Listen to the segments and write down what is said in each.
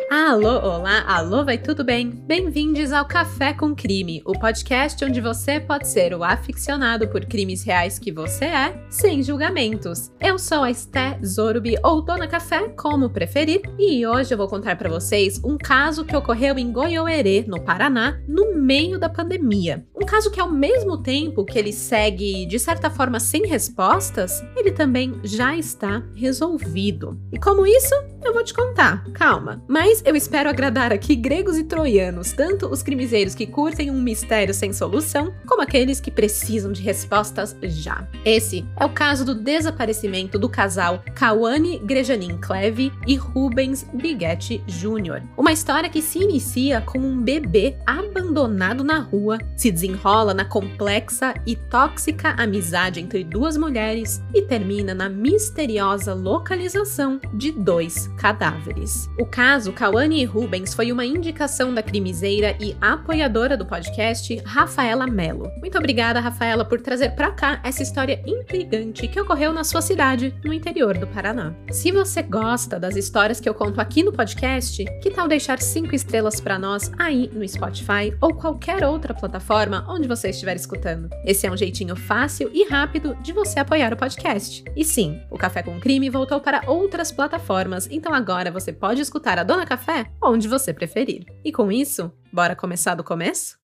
Alô, olá, alô, vai tudo bem? Bem-vindos ao Café com Crime, o podcast onde você pode ser o aficionado por crimes reais que você é, sem julgamentos. Eu sou a Esté Zorubi, ou Dona Café, como preferir, e hoje eu vou contar pra vocês um caso que ocorreu em Goiôerê, no Paraná, no meio da pandemia. Um caso que ao mesmo tempo que ele segue, de certa forma, sem respostas, ele também já está resolvido. E como isso, eu vou te contar, calma. Mas eu espero agradar aqui gregos e troianos, tanto os crimezeiros que curtem um mistério sem solução, como aqueles que precisam de respostas já. Esse é o caso do desaparecimento do casal Cauane Grejanin Cleve e Rubens Biguete Jr. Uma história que se inicia com um bebê abandonado na rua, se desenrola na complexa e tóxica amizade entre duas mulheres e termina na misteriosa localização de 2 cadáveres. O caso Cauane e Rubens foi uma indicação da crimiseira e apoiadora do podcast, Rafaela Mello. Muito obrigada, Rafaela, por trazer pra cá essa história intrigante que ocorreu na sua cidade, no interior do Paraná. Se você gosta das histórias que eu conto aqui no podcast, que tal deixar 5 estrelas pra nós aí no Spotify ou qualquer outra plataforma onde você estiver escutando? Esse é um jeitinho fácil e rápido de você apoiar o podcast. E sim, o Café com Crime voltou para outras plataformas, então agora você pode escutar a Dona Café onde você preferir. E com isso, bora começar do começo?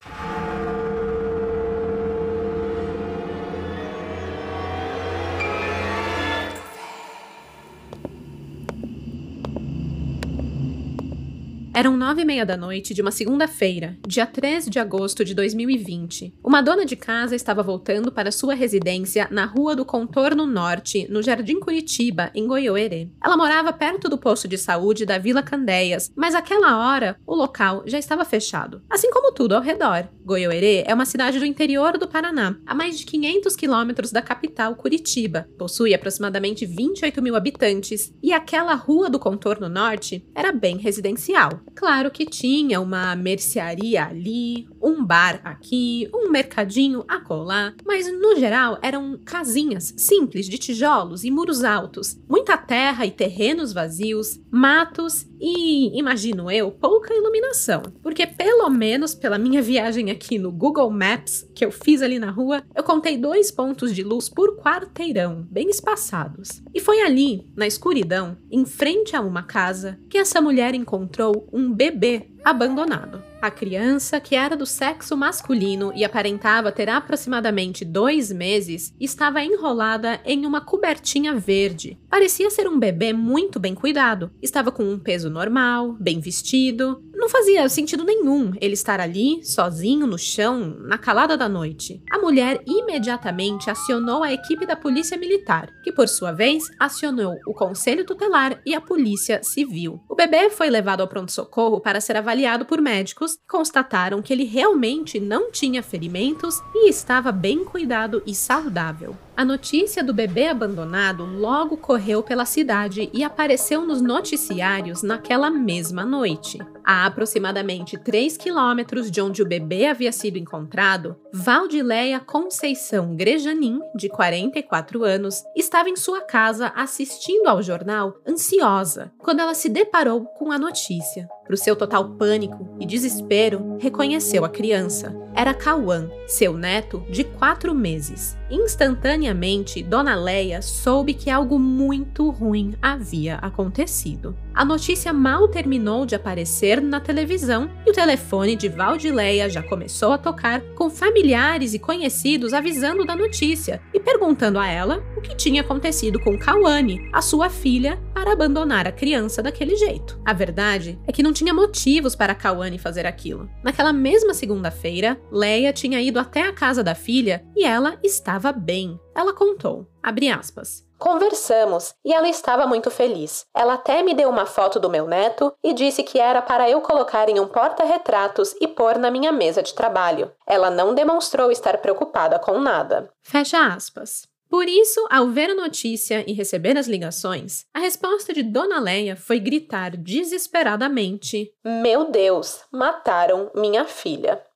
Eram 9h30 da noite de uma segunda-feira, dia 3 de agosto de 2020. Uma dona de casa estava voltando para sua residência na Rua do Contorno Norte, no Jardim Curitiba, em Goiôerê. Ela morava perto do posto de saúde da Vila Candeias, mas àquela hora o local já estava fechado, assim como tudo ao redor. Goiôerê é uma cidade do interior do Paraná, a mais de 500 quilômetros da capital, Curitiba. Possui aproximadamente 28 mil habitantes e aquela Rua do Contorno Norte era bem residencial. Claro que tinha uma mercearia ali, um bar aqui, um mercadinho acolá, mas no geral eram casinhas simples de tijolos e muros altos, muita terra e terrenos vazios, matos e, imagino eu, pouca iluminação. Porque pelo menos pela minha viagem aqui no Google Maps, que eu fiz ali na rua, eu contei 2 pontos de luz por quarteirão, bem espaçados. E foi ali, na escuridão, em frente a uma casa, que essa mulher encontrou um bebê abandonado. A criança, que era do sexo masculino e aparentava ter aproximadamente 2 meses, estava enrolada em uma cobertinha verde. Parecia ser um bebê muito bem cuidado. Estava com um peso normal, bem vestido. Não fazia sentido nenhum ele estar ali, sozinho, no chão, na calada da noite. A mulher imediatamente acionou a equipe da Polícia Militar, que por sua vez acionou o Conselho Tutelar e a Polícia Civil. O bebê foi levado ao pronto-socorro para ser avaliado por médicos, constataram que ele realmente não tinha ferimentos e estava bem cuidado e saudável. A notícia do bebê abandonado logo correu pela cidade e apareceu nos noticiários naquela mesma noite. A aproximadamente 3 quilômetros de onde o bebê havia sido encontrado, Valdileia Conceição Grejanin, de 44 anos, estava em sua casa assistindo ao jornal, ansiosa, quando ela se deparou com a notícia. Para o seu total pânico e desespero, reconheceu a criança. Era Cauã, seu neto de 4 meses. Instantaneamente, Dona Leia soube que algo muito ruim havia acontecido. A notícia mal terminou de aparecer na televisão e o telefone de Valdileia já começou a tocar, com familiares e conhecidos avisando da notícia e perguntando a ela o que tinha acontecido com Cauane, a sua filha, para abandonar a criança daquele jeito. A verdade é que não tinha motivos para Cauane fazer aquilo. Naquela mesma segunda-feira, Leia tinha ido até a casa da filha e ela estava bem. Ela contou, abre aspas, "Conversamos e ela estava muito feliz. Ela até me deu uma foto do meu neto e disse que era para eu colocar em um porta-retratos e pôr na minha mesa de trabalho. Ela não demonstrou estar preocupada com nada." Fecha aspas. Por isso, ao ver a notícia e receber as ligações, a resposta de Dona Leia foi gritar desesperadamente: "Meu Deus, mataram minha filha."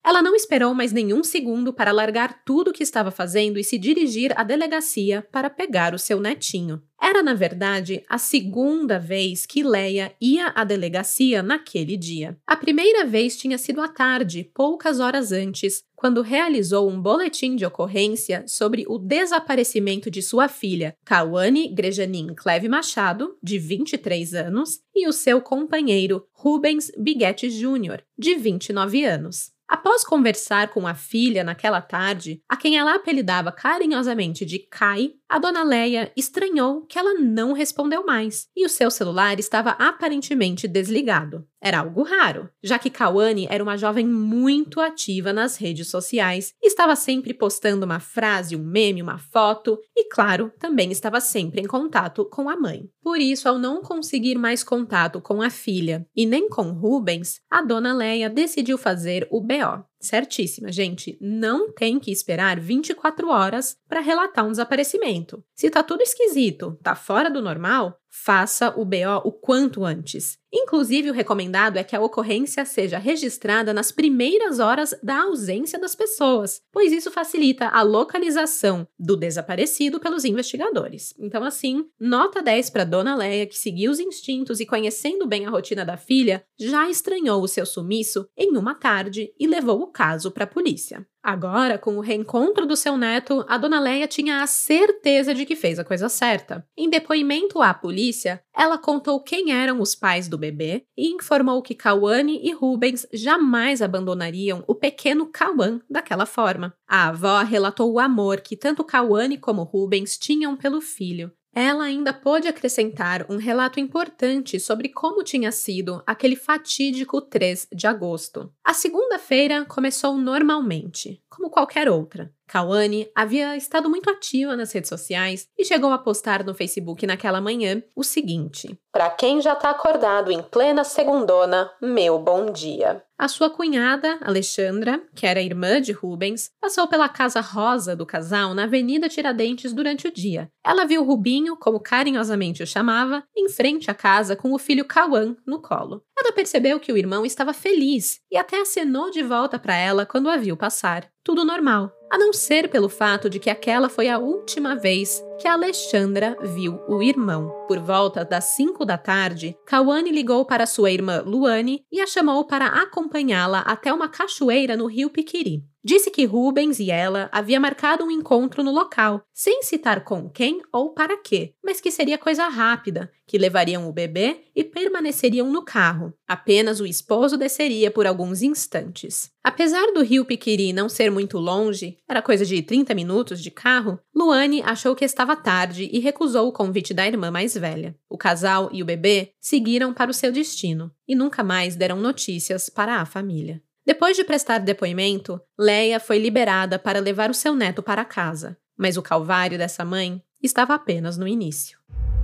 Ela não esperou mais nenhum segundo para largar tudo o que estava fazendo e se dirigir à delegacia para pegar o seu netinho. Era, na verdade, a segunda vez que Leia ia à delegacia naquele dia. A primeira vez tinha sido à tarde, poucas horas antes, quando realizou um boletim de ocorrência sobre o desaparecimento de sua filha, Cauane Grejanin Cleve Machado, de 23 anos, e o seu companheiro, Rubens Biguete Jr., de 29 anos. Após conversar com a filha naquela tarde, a quem ela apelidava carinhosamente de Kai, a dona Leia estranhou que ela não respondeu mais e o seu celular estava aparentemente desligado. Era algo raro, já que Cauane era uma jovem muito ativa nas redes sociais, estava sempre postando uma frase, um meme, uma foto e, claro, também estava sempre em contato com a mãe. Por isso, ao não conseguir mais contato com a filha e nem com Rubens, a dona Leia decidiu fazer o BO. Certíssima, gente, não tem que esperar 24 horas para relatar um desaparecimento. Se tá tudo esquisito, tá fora do normal, faça o BO o quanto antes. Inclusive, o recomendado é que a ocorrência seja registrada nas primeiras horas da ausência das pessoas, pois isso facilita a localização do desaparecido pelos investigadores. Então, assim, nota 10 para Dona Leia, que seguiu os instintos e, conhecendo bem a rotina da filha, já estranhou o seu sumiço em uma tarde e levou o caso para a polícia. Agora, com o reencontro do seu neto, a dona Leia tinha a certeza de que fez a coisa certa. Em depoimento à polícia, ela contou quem eram os pais do bebê e informou que Cauane e Rubens jamais abandonariam o pequeno Cauã daquela forma. A avó relatou o amor que tanto Cauane como Rubens tinham pelo filho. Ela ainda pôde acrescentar um relato importante sobre como tinha sido aquele fatídico 3 de agosto. A segunda-feira começou normalmente, como qualquer outra. Cauane havia estado muito ativa nas redes sociais e chegou a postar no Facebook naquela manhã o seguinte: "Pra quem já tá acordado em plena segundona, meu bom dia." A sua cunhada, Alexandra, que era irmã de Rubens, passou pela casa rosa do casal na Avenida Tiradentes durante o dia. Ela viu Rubinho, como carinhosamente o chamava, em frente à casa com o filho Cauã no colo. Ela percebeu que o irmão estava feliz e até acenou de volta para ela quando a viu passar. Tudo normal, a não ser pelo fato de que aquela foi a última vez que a Alexandra viu o irmão. Por volta das 5 da tarde, Cauane ligou para sua irmã Luane e a chamou para acompanhá-la até uma cachoeira no rio Piquiri. Disse que Rubens e ela haviam marcado um encontro no local, sem citar com quem ou para quê, mas que seria coisa rápida, que levariam o bebê e permaneceriam no carro. Apenas o esposo desceria por alguns instantes. Apesar do rio Piquiri não ser muito longe, era coisa de 30 minutos de carro, Luane achou que estava tarde e recusou o convite da irmã mais velha. O casal e o bebê seguiram para o seu destino e nunca mais deram notícias para a família. Depois de prestar depoimento, Leia foi liberada para levar o seu neto para casa, mas o calvário dessa mãe estava apenas no início.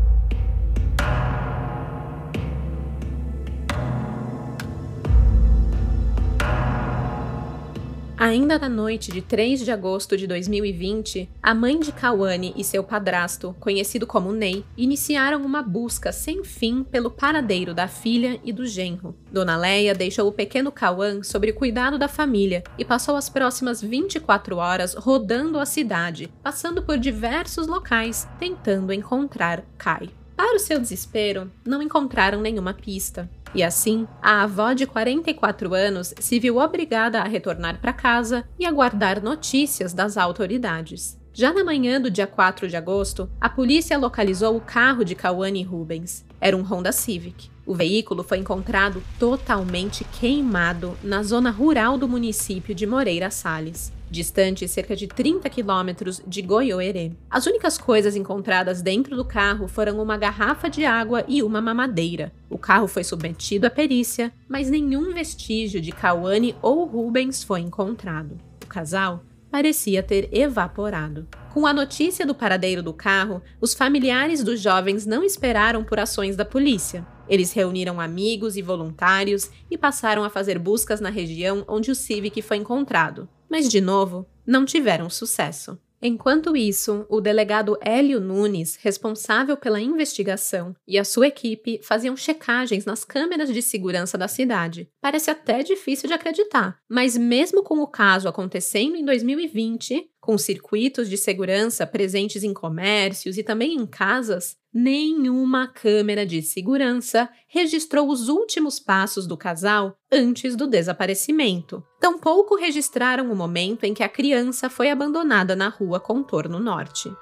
Ainda na noite de 3 de agosto de 2020, a mãe de Cauane e seu padrasto, conhecido como Ney, iniciaram uma busca sem fim pelo paradeiro da filha e do genro. Dona Leia deixou o pequeno Cauã sob o cuidado da família e passou as próximas 24 horas rodando a cidade, passando por diversos locais, tentando encontrar Kai. Para o seu desespero, não encontraram nenhuma pista. E assim, a avó de 44 anos se viu obrigada a retornar para casa e aguardar notícias das autoridades. Já na manhã do dia 4 de agosto, a polícia localizou o carro de Cauane e Rubens. Era um Honda Civic. O veículo foi encontrado totalmente queimado na zona rural do município de Moreira Salles, distante cerca de 30 quilômetros de Goiôerê. As únicas coisas encontradas dentro do carro foram uma garrafa de água e uma mamadeira. O carro foi submetido à perícia, mas nenhum vestígio de Cauane ou Rubens foi encontrado. O casal parecia ter evaporado. Com a notícia do paradeiro do carro, os familiares dos jovens não esperaram por ações da polícia. Eles reuniram amigos e voluntários e passaram a fazer buscas na região onde o Civic foi encontrado. Mas, de novo, não tiveram sucesso. Enquanto isso, o delegado Hélio Nunes, responsável pela investigação, e a sua equipe faziam checagens nas câmeras de segurança da cidade. Parece até difícil de acreditar, mas mesmo com o caso acontecendo em 2020, com circuitos de segurança presentes em comércios e também em casas, nenhuma câmera de segurança registrou os últimos passos do casal antes do desaparecimento. Tampouco registraram o momento em que a criança foi abandonada na rua Contorno Norte.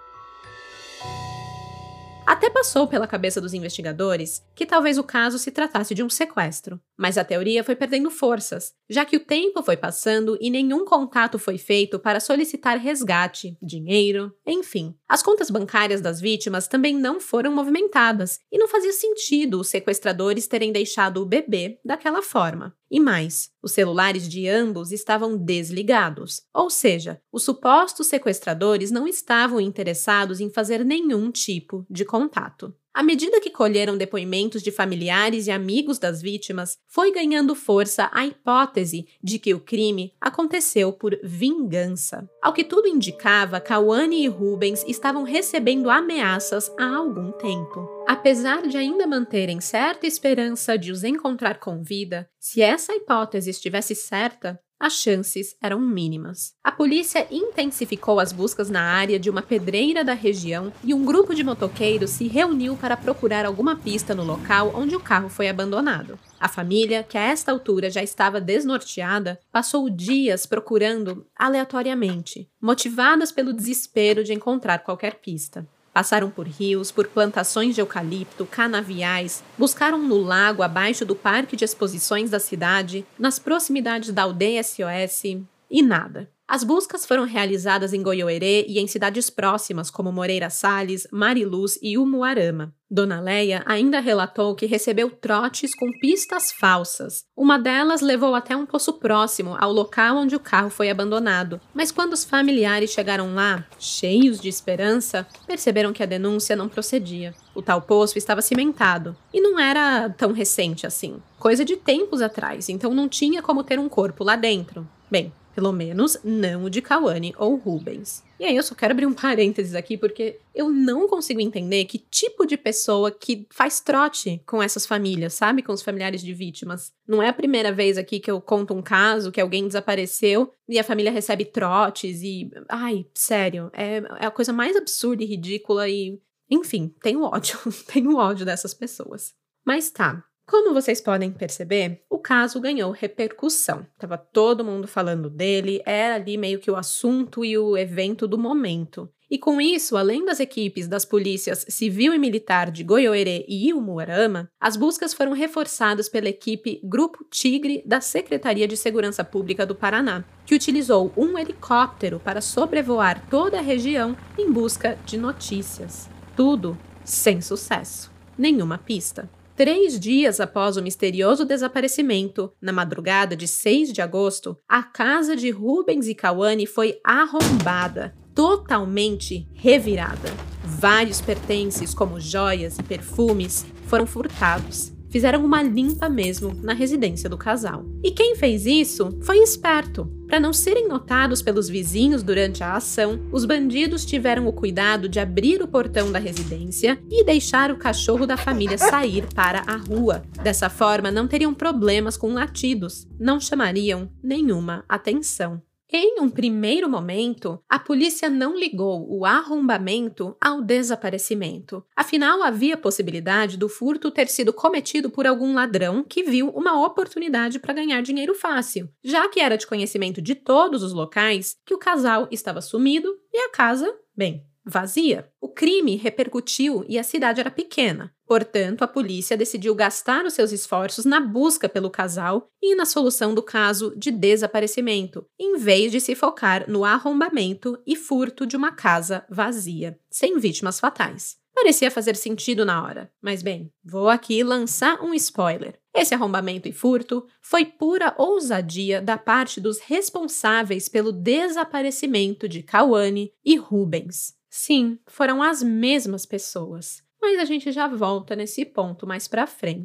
Até passou pela cabeça dos investigadores que talvez o caso se tratasse de um sequestro, mas a teoria foi perdendo forças, já que o tempo foi passando e nenhum contato foi feito para solicitar resgate, dinheiro, enfim. As contas bancárias das vítimas também não foram movimentadas e não fazia sentido os sequestradores terem deixado o bebê daquela forma. E mais, os celulares de ambos estavam desligados, ou seja, os supostos sequestradores não estavam interessados em fazer nenhum tipo de contato. À medida que colheram depoimentos de familiares e amigos das vítimas, foi ganhando força a hipótese de que o crime aconteceu por vingança. Ao que tudo indicava, Cauane e Rubens estavam recebendo ameaças há algum tempo. Apesar de ainda manterem certa esperança de os encontrar com vida, se essa hipótese estivesse certa, as chances eram mínimas. A polícia intensificou as buscas na área de uma pedreira da região e um grupo de motoqueiros se reuniu para procurar alguma pista no local onde o carro foi abandonado. A família, que a esta altura já estava desnorteada, passou dias procurando aleatoriamente, motivadas pelo desespero de encontrar qualquer pista. Passaram por rios, por plantações de eucalipto, canaviais, buscaram no lago abaixo do parque de exposições da cidade, nas proximidades da aldeia SOS, e nada. As buscas foram realizadas em Goiôerê e em cidades próximas como Moreira Salles, Mariluz e Umuarama. Dona Leia ainda relatou que recebeu trotes com pistas falsas. Uma delas levou até um poço próximo ao local onde o carro foi abandonado, mas quando os familiares chegaram lá, cheios de esperança, perceberam que a denúncia não procedia. O tal poço estava cimentado e não era tão recente assim, coisa de tempos atrás, então não tinha como ter um corpo lá dentro. Bem, pelo menos não o de Cauane ou Rubens. E aí eu só quero abrir um parênteses aqui porque eu não consigo entender que tipo de pessoa que faz trote com essas famílias, sabe? Com os familiares de vítimas. Não é a primeira vez aqui que eu conto um caso que alguém desapareceu e a família recebe trotes e... Ai, sério, é a coisa mais absurda e ridícula e... Enfim, tenho ódio, tenho ódio dessas pessoas. Mas tá. Como vocês podem perceber, o caso ganhou repercussão. Tava todo mundo falando dele, era ali meio que o assunto e o evento do momento. E com isso, além das equipes das polícias civil e militar de Goiôerê e Umuarama, as buscas foram reforçadas pela equipe Grupo Tigre da Secretaria de Segurança Pública do Paraná, que utilizou um helicóptero para sobrevoar toda a região em busca de notícias. Tudo sem sucesso. Nenhuma pista. 3 dias após o misterioso desaparecimento, na madrugada de 6 de agosto, a casa de Rubens e Cauane foi arrombada, totalmente revirada. Vários pertences, como joias e perfumes, foram furtados. Fizeram uma limpa mesmo na residência do casal. E quem fez isso foi esperto. Para não serem notados pelos vizinhos durante a ação, os bandidos tiveram o cuidado de abrir o portão da residência e deixar o cachorro da família sair para a rua. Dessa forma, não teriam problemas com latidos, não chamariam nenhuma atenção. Em um primeiro momento, a polícia não ligou o arrombamento ao desaparecimento. Afinal, havia possibilidade do furto ter sido cometido por algum ladrão que viu uma oportunidade para ganhar dinheiro fácil, já que era de conhecimento de todos os locais que o casal estava sumido e a casa, bem, vazia. O crime repercutiu e a cidade era pequena. Portanto, a polícia decidiu gastar os seus esforços na busca pelo casal e na solução do caso de desaparecimento, em vez de se focar no arrombamento e furto de uma casa vazia, sem vítimas fatais. Parecia fazer sentido na hora, mas bem, vou aqui lançar um spoiler. Esse arrombamento e furto foi pura ousadia da parte dos responsáveis pelo desaparecimento de Cauane e Rubens. Sim, foram as mesmas pessoas. Mas a gente já volta nesse ponto mais pra frente.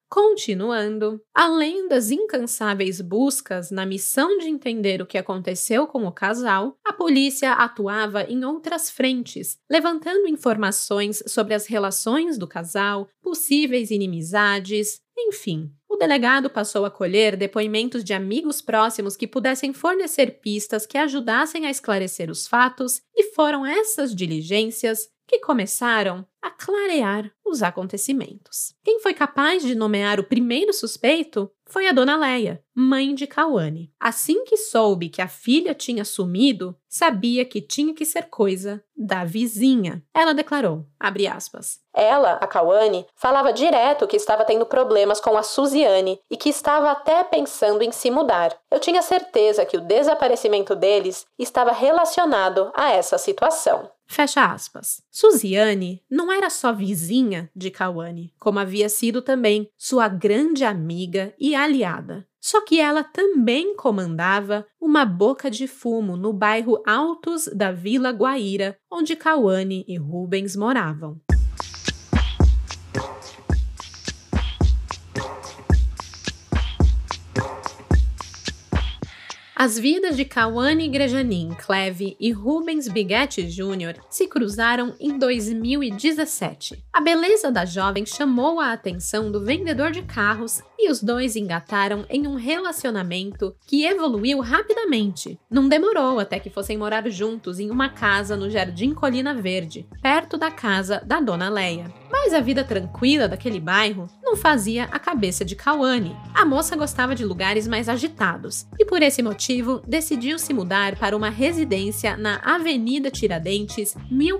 Continuando, além das incansáveis buscas na missão de entender o que aconteceu com o casal, a polícia atuava em outras frentes, levantando informações sobre as relações do casal, possíveis inimizades, enfim. O delegado passou a colher depoimentos de amigos próximos que pudessem fornecer pistas que ajudassem a esclarecer os fatos, e foram essas diligências que começaram a clarear os acontecimentos. Quem foi capaz de nomear o primeiro suspeito foi a dona Leia, mãe de Cauane. Assim que soube que a filha tinha sumido, sabia que tinha que ser coisa da vizinha. Ela declarou, abre aspas, ela, a Cauane, falava direto que estava tendo problemas com a Suziane e que estava até pensando em se mudar. Eu tinha certeza que o desaparecimento deles estava relacionado a essa situação. Fecha aspas. Suziane não era só vizinha de Cauane, como havia sido também sua grande amiga e aliada. Só que ela também comandava uma boca de fumo no bairro Altos da Vila Guaíra, onde Cauane e Rubens moravam. As vidas de Cauane Grejanin Cleve e Rubens Biguete Jr. se cruzaram em 2017. A beleza da jovem chamou a atenção do vendedor de carros e os dois engataram em um relacionamento que evoluiu rapidamente. Não demorou até que fossem morar juntos em uma casa no Jardim Colina Verde, perto da casa da Dona Leia. Mas a vida tranquila daquele bairro não fazia a cabeça de Cauane. A moça gostava de lugares mais agitados e, por esse motivo, decidiu se mudar para uma residência na Avenida Tiradentes,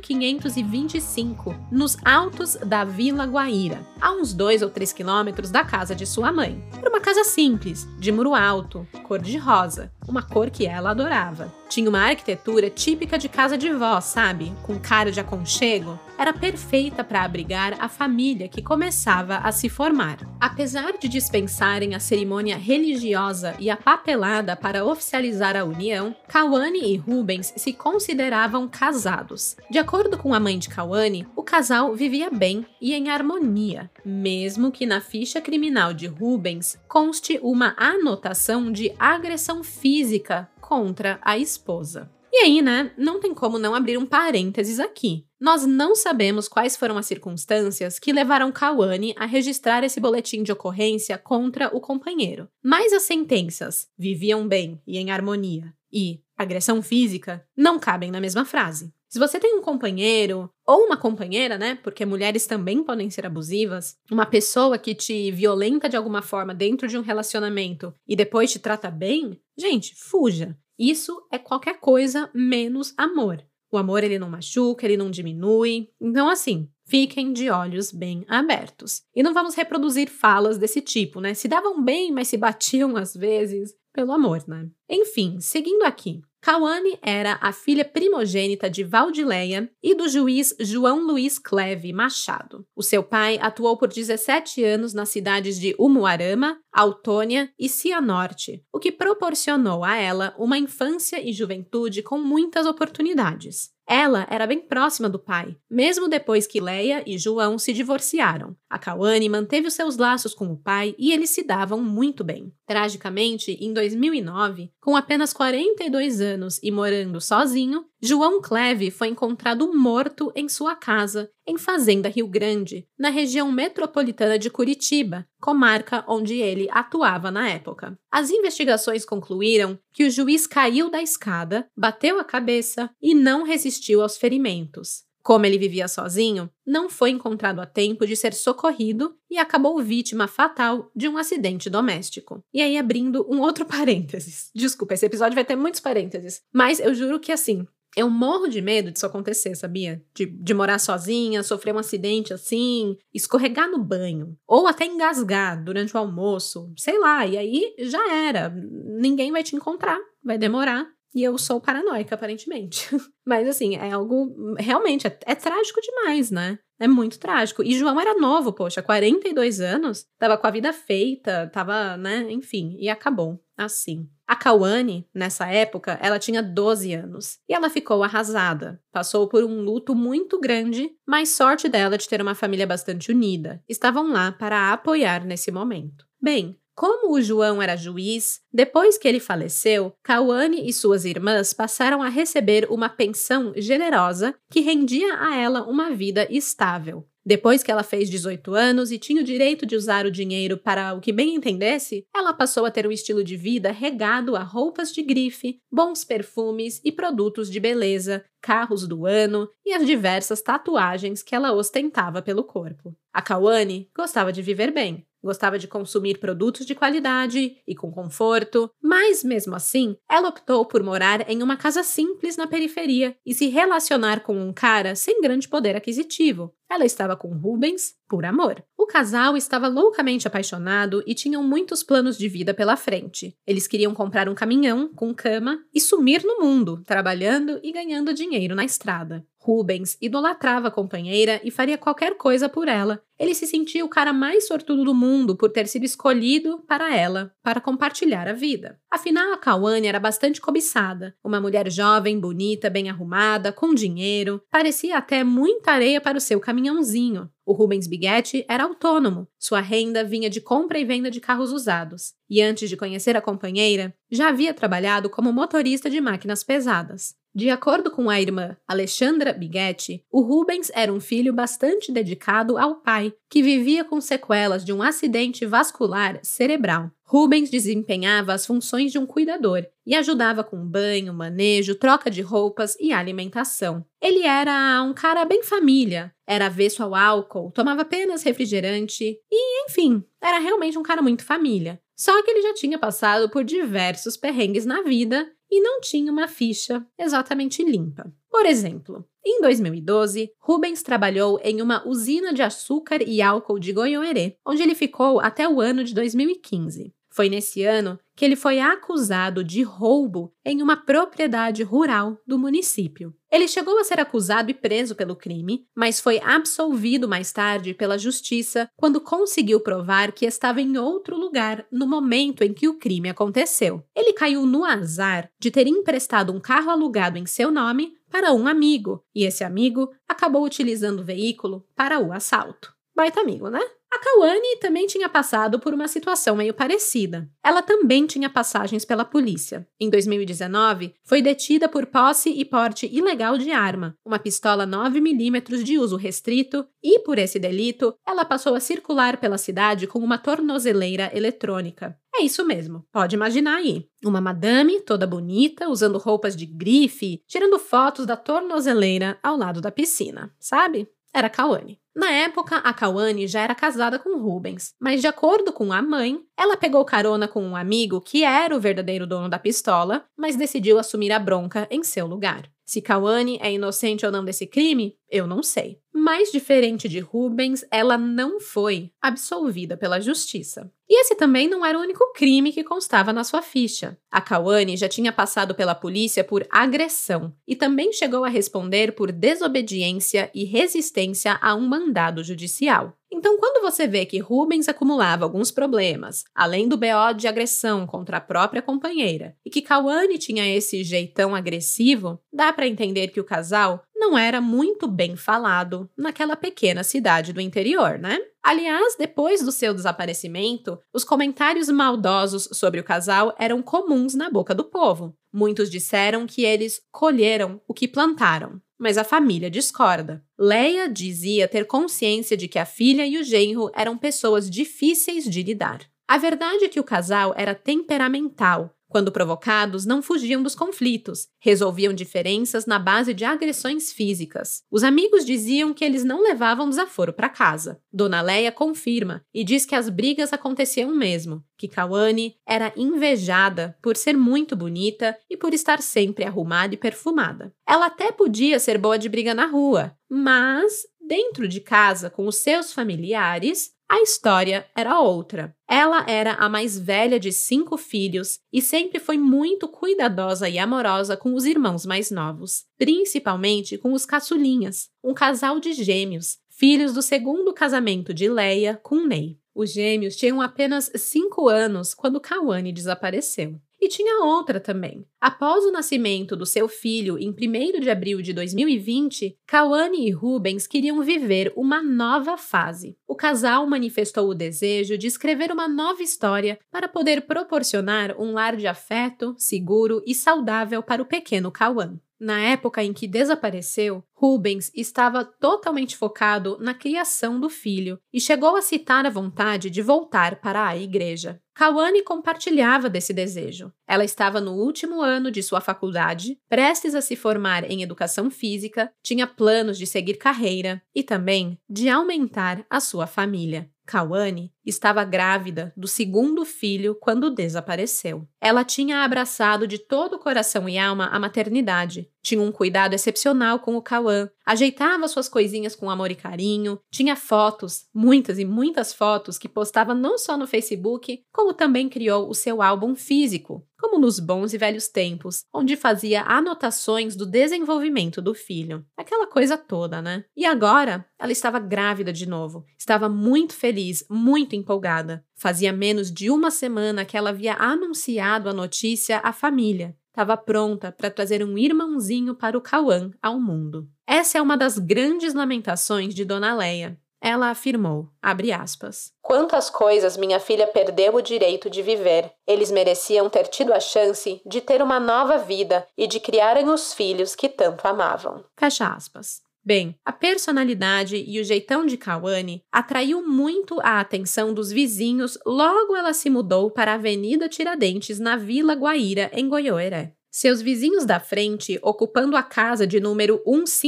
1525, nos Altos da Vila Guaíra, a uns 2 ou 3 quilômetros da casa de sua mãe. Era uma casa simples, de muro alto, cor de rosa, uma cor que ela adorava. Tinha uma arquitetura típica de casa de vó, sabe? Com cara de aconchego. Era perfeita para abrigar a família que começava a se formar. Apesar de dispensarem a cerimônia religiosa e a papelada para oficializar a união, Cauane e Rubens se consideravam casados. De acordo com a mãe de Cauane, o casal vivia bem e em harmonia, mesmo que na ficha criminal de Rubens conste uma anotação de agressão física contra a esposa. E aí, né, não tem como não abrir um parênteses aqui. Nós não sabemos quais foram as circunstâncias que levaram Cauane a registrar esse boletim de ocorrência contra o companheiro. Mas as sentenças "viviam bem e em harmonia" e "agressão física" não cabem na mesma frase. Se você tem um companheiro ou uma companheira, né, porque mulheres também podem ser abusivas, uma pessoa que te violenta de alguma forma dentro de um relacionamento e depois te trata bem, gente, fuja. Isso é qualquer coisa menos amor. O amor, ele não machuca, ele não diminui. Então, assim, fiquem de olhos bem abertos. E não vamos reproduzir falas desse tipo, né? Se davam bem, mas se batiam às vezes. Pelo amor, né? Enfim, seguindo aqui. Cauane era a filha primogênita de Valdileia e do juiz João Luiz Cleve Machado. O seu pai atuou por 17 anos nas cidades de Umuarama, Autônia e Cianorte, o que proporcionou a ela uma infância e juventude com muitas oportunidades. Ela era bem próxima do pai, mesmo depois que Leia e João se divorciaram. A Cauane manteve os seus laços com o pai e eles se davam muito bem. Tragicamente, em 2009, com apenas 42 anos e morando sozinho, João Cleve foi encontrado morto em sua casa, em Fazenda Rio Grande, na região metropolitana de Curitiba, comarca onde ele atuava na época. As investigações concluíram que o juiz caiu da escada, bateu a cabeça e não resistiu aos ferimentos. Como ele vivia sozinho, não foi encontrado a tempo de ser socorrido e acabou vítima fatal de um acidente doméstico. E aí, abrindo um outro parênteses. Desculpa, esse episódio vai ter muitos parênteses. Mas eu juro que, assim, eu morro de medo disso acontecer, sabia? De morar sozinha, sofrer um acidente assim, escorregar no banho, ou até engasgar durante o almoço, sei lá, e aí já era. Ninguém vai te encontrar, vai demorar. E eu sou paranoica, aparentemente. Mas, assim, é algo... Realmente, é trágico demais, né? É muito trágico. E João era novo, poxa, 42 anos. Tava com a vida feita, tava, né? Enfim, e acabou assim. A Cauane, nessa época, ela tinha 12 anos. E ela ficou arrasada. Passou por um luto muito grande, mas sorte dela de ter uma família bastante unida. Estavam lá para a apoiar nesse momento. Bem... Como o João era juiz, depois que ele faleceu, Cauane e suas irmãs passaram a receber uma pensão generosa que rendia a ela uma vida estável. Depois que ela fez 18 anos e tinha o direito de usar o dinheiro para o que bem entendesse, ela passou a ter um estilo de vida regado a roupas de grife, bons perfumes e produtos de beleza, carros do ano e as diversas tatuagens que ela ostentava pelo corpo. A Cauane gostava de viver bem. Gostava de consumir produtos de qualidade e com conforto, mas mesmo assim, ela optou por morar em uma casa simples na periferia e se relacionar com um cara sem grande poder aquisitivo. Ela estava com Rubens por amor. O casal estava loucamente apaixonado e tinham muitos planos de vida pela frente. Eles queriam comprar um caminhão com cama e sumir no mundo, trabalhando e ganhando dinheiro na estrada. Rubens idolatrava a companheira e faria qualquer coisa por ela. Ele se sentia o cara mais sortudo do mundo por ter sido escolhido para ela, para compartilhar a vida. Afinal, a Cauane era bastante cobiçada. Uma mulher jovem, bonita, bem arrumada, com dinheiro. Parecia até muita areia para o seu caminhãozinho. O Rubens Biguetti era autônomo. Sua renda vinha de compra e venda de carros usados. E antes de conhecer a companheira, já havia trabalhado como motorista de máquinas pesadas. De acordo com a irmã Alexandra Biguetti, o Rubens era um filho bastante dedicado ao pai, que vivia com sequelas de um acidente vascular cerebral. Rubens desempenhava as funções de um cuidador e ajudava com banho, manejo, troca de roupas e alimentação. Ele era um cara bem família, era avesso ao álcool, tomava apenas refrigerante e, enfim, era realmente um cara muito família. Só que ele já tinha passado por diversos perrengues na vida e não tinha uma ficha exatamente limpa. Por exemplo, em 2012, Rubens trabalhou em uma usina de açúcar e álcool de Goiôerê, onde ele ficou até o ano de 2015. Foi nesse ano que ele foi acusado de roubo em uma propriedade rural do município. Ele chegou a ser acusado e preso pelo crime, mas foi absolvido mais tarde pela justiça quando conseguiu provar que estava em outro lugar no momento em que o crime aconteceu. Ele caiu no azar de ter emprestado um carro alugado em seu nome para um amigo, e esse amigo acabou utilizando o veículo para o assalto. Baita amigo, né? A Cauane também tinha passado por uma situação meio parecida. Ela também tinha passagens pela polícia. Em 2019, foi detida por posse e porte ilegal de arma, uma pistola 9mm de uso restrito, e por esse delito, ela passou a circular pela cidade com uma tornozeleira eletrônica. É isso mesmo, pode imaginar aí. Uma madame toda bonita, usando roupas de grife, tirando fotos da tornozeleira ao lado da piscina, sabe? Era a Cauane. Na época, a Cauane já era casada com Rubens, mas de acordo com a mãe, ela pegou carona com um amigo que era o verdadeiro dono da pistola, mas decidiu assumir a bronca em seu lugar. Se Cauane é inocente ou não desse crime, eu não sei. Mas diferente de Rubens, ela não foi absolvida pela justiça. E esse também não era o único crime que constava na sua ficha. A Cauane já tinha passado pela polícia por agressão e também chegou a responder por desobediência e resistência a um mandado judicial. Então, quando você vê que Rubens acumulava alguns problemas, além do BO de agressão contra a própria companheira, e que Cauane tinha esse jeitão agressivo, dá para entender que o casal não era muito bem falado naquela pequena cidade do interior, né? Aliás, depois do seu desaparecimento, os comentários maldosos sobre o casal eram comuns na boca do povo. Muitos disseram que eles colheram o que plantaram. Mas a família discorda. Leia dizia ter consciência de que a filha e o genro eram pessoas difíceis de lidar. A verdade é que o casal era temperamental. Quando provocados, não fugiam dos conflitos, resolviam diferenças na base de agressões físicas. Os amigos diziam que eles não levavam desaforo para casa. Dona Leia confirma e diz que as brigas aconteciam mesmo, que Cauane era invejada por ser muito bonita e por estar sempre arrumada e perfumada. Ela até podia ser boa de briga na rua, mas dentro de casa, com os seus familiares, A história era outra. Ela era a mais velha de 5 filhos e sempre foi muito cuidadosa e amorosa com os irmãos mais novos, principalmente com os caçulinhas, um casal de gêmeos, filhos do segundo casamento de Leia com Ney. Os gêmeos tinham apenas 5 anos quando Kawane desapareceu. E tinha outra também. Após o nascimento do seu filho em 1º de abril de 2020, Kawane e Rubens queriam viver uma nova fase. O casal manifestou o desejo de escrever uma nova história para poder proporcionar um lar de afeto, seguro e saudável para o pequeno Kawan. Na época em que desapareceu, Rubens estava totalmente focado na criação do filho e chegou a citar a vontade de voltar para a igreja. Kawane compartilhava desse desejo. Ela estava no último ano de sua faculdade, prestes a se formar em educação física, tinha planos de seguir carreira e também de aumentar a sua família. Kawane estava grávida do segundo filho quando desapareceu. Ela tinha abraçado de todo o coração e alma a maternidade, tinha um cuidado excepcional com o Kawan, ajeitava suas coisinhas com amor e carinho, tinha fotos, muitas e muitas fotos que postava não só no Facebook, como também criou o seu álbum físico, como nos bons e velhos tempos, onde fazia anotações do desenvolvimento do filho. Aquela coisa toda, né? E agora, ela estava grávida de novo, estava muito feliz, muito empolgada. Fazia menos de uma semana que ela havia anunciado a notícia à família. Estava pronta para trazer um irmãozinho para o Kawan ao mundo. Essa é uma das grandes lamentações de Dona Leia. Ela afirmou, abre aspas, "Quantas coisas minha filha perdeu o direito de viver. Eles mereciam ter tido a chance de ter uma nova vida e de criarem os filhos que tanto amavam." Fecha aspas. Bem, a personalidade e o jeitão de Kawane atraiu muito a atenção dos vizinhos logo ela se mudou para a Avenida Tiradentes, na Vila Guaíra, em Goiôerê. Seus vizinhos da frente, ocupando a casa de número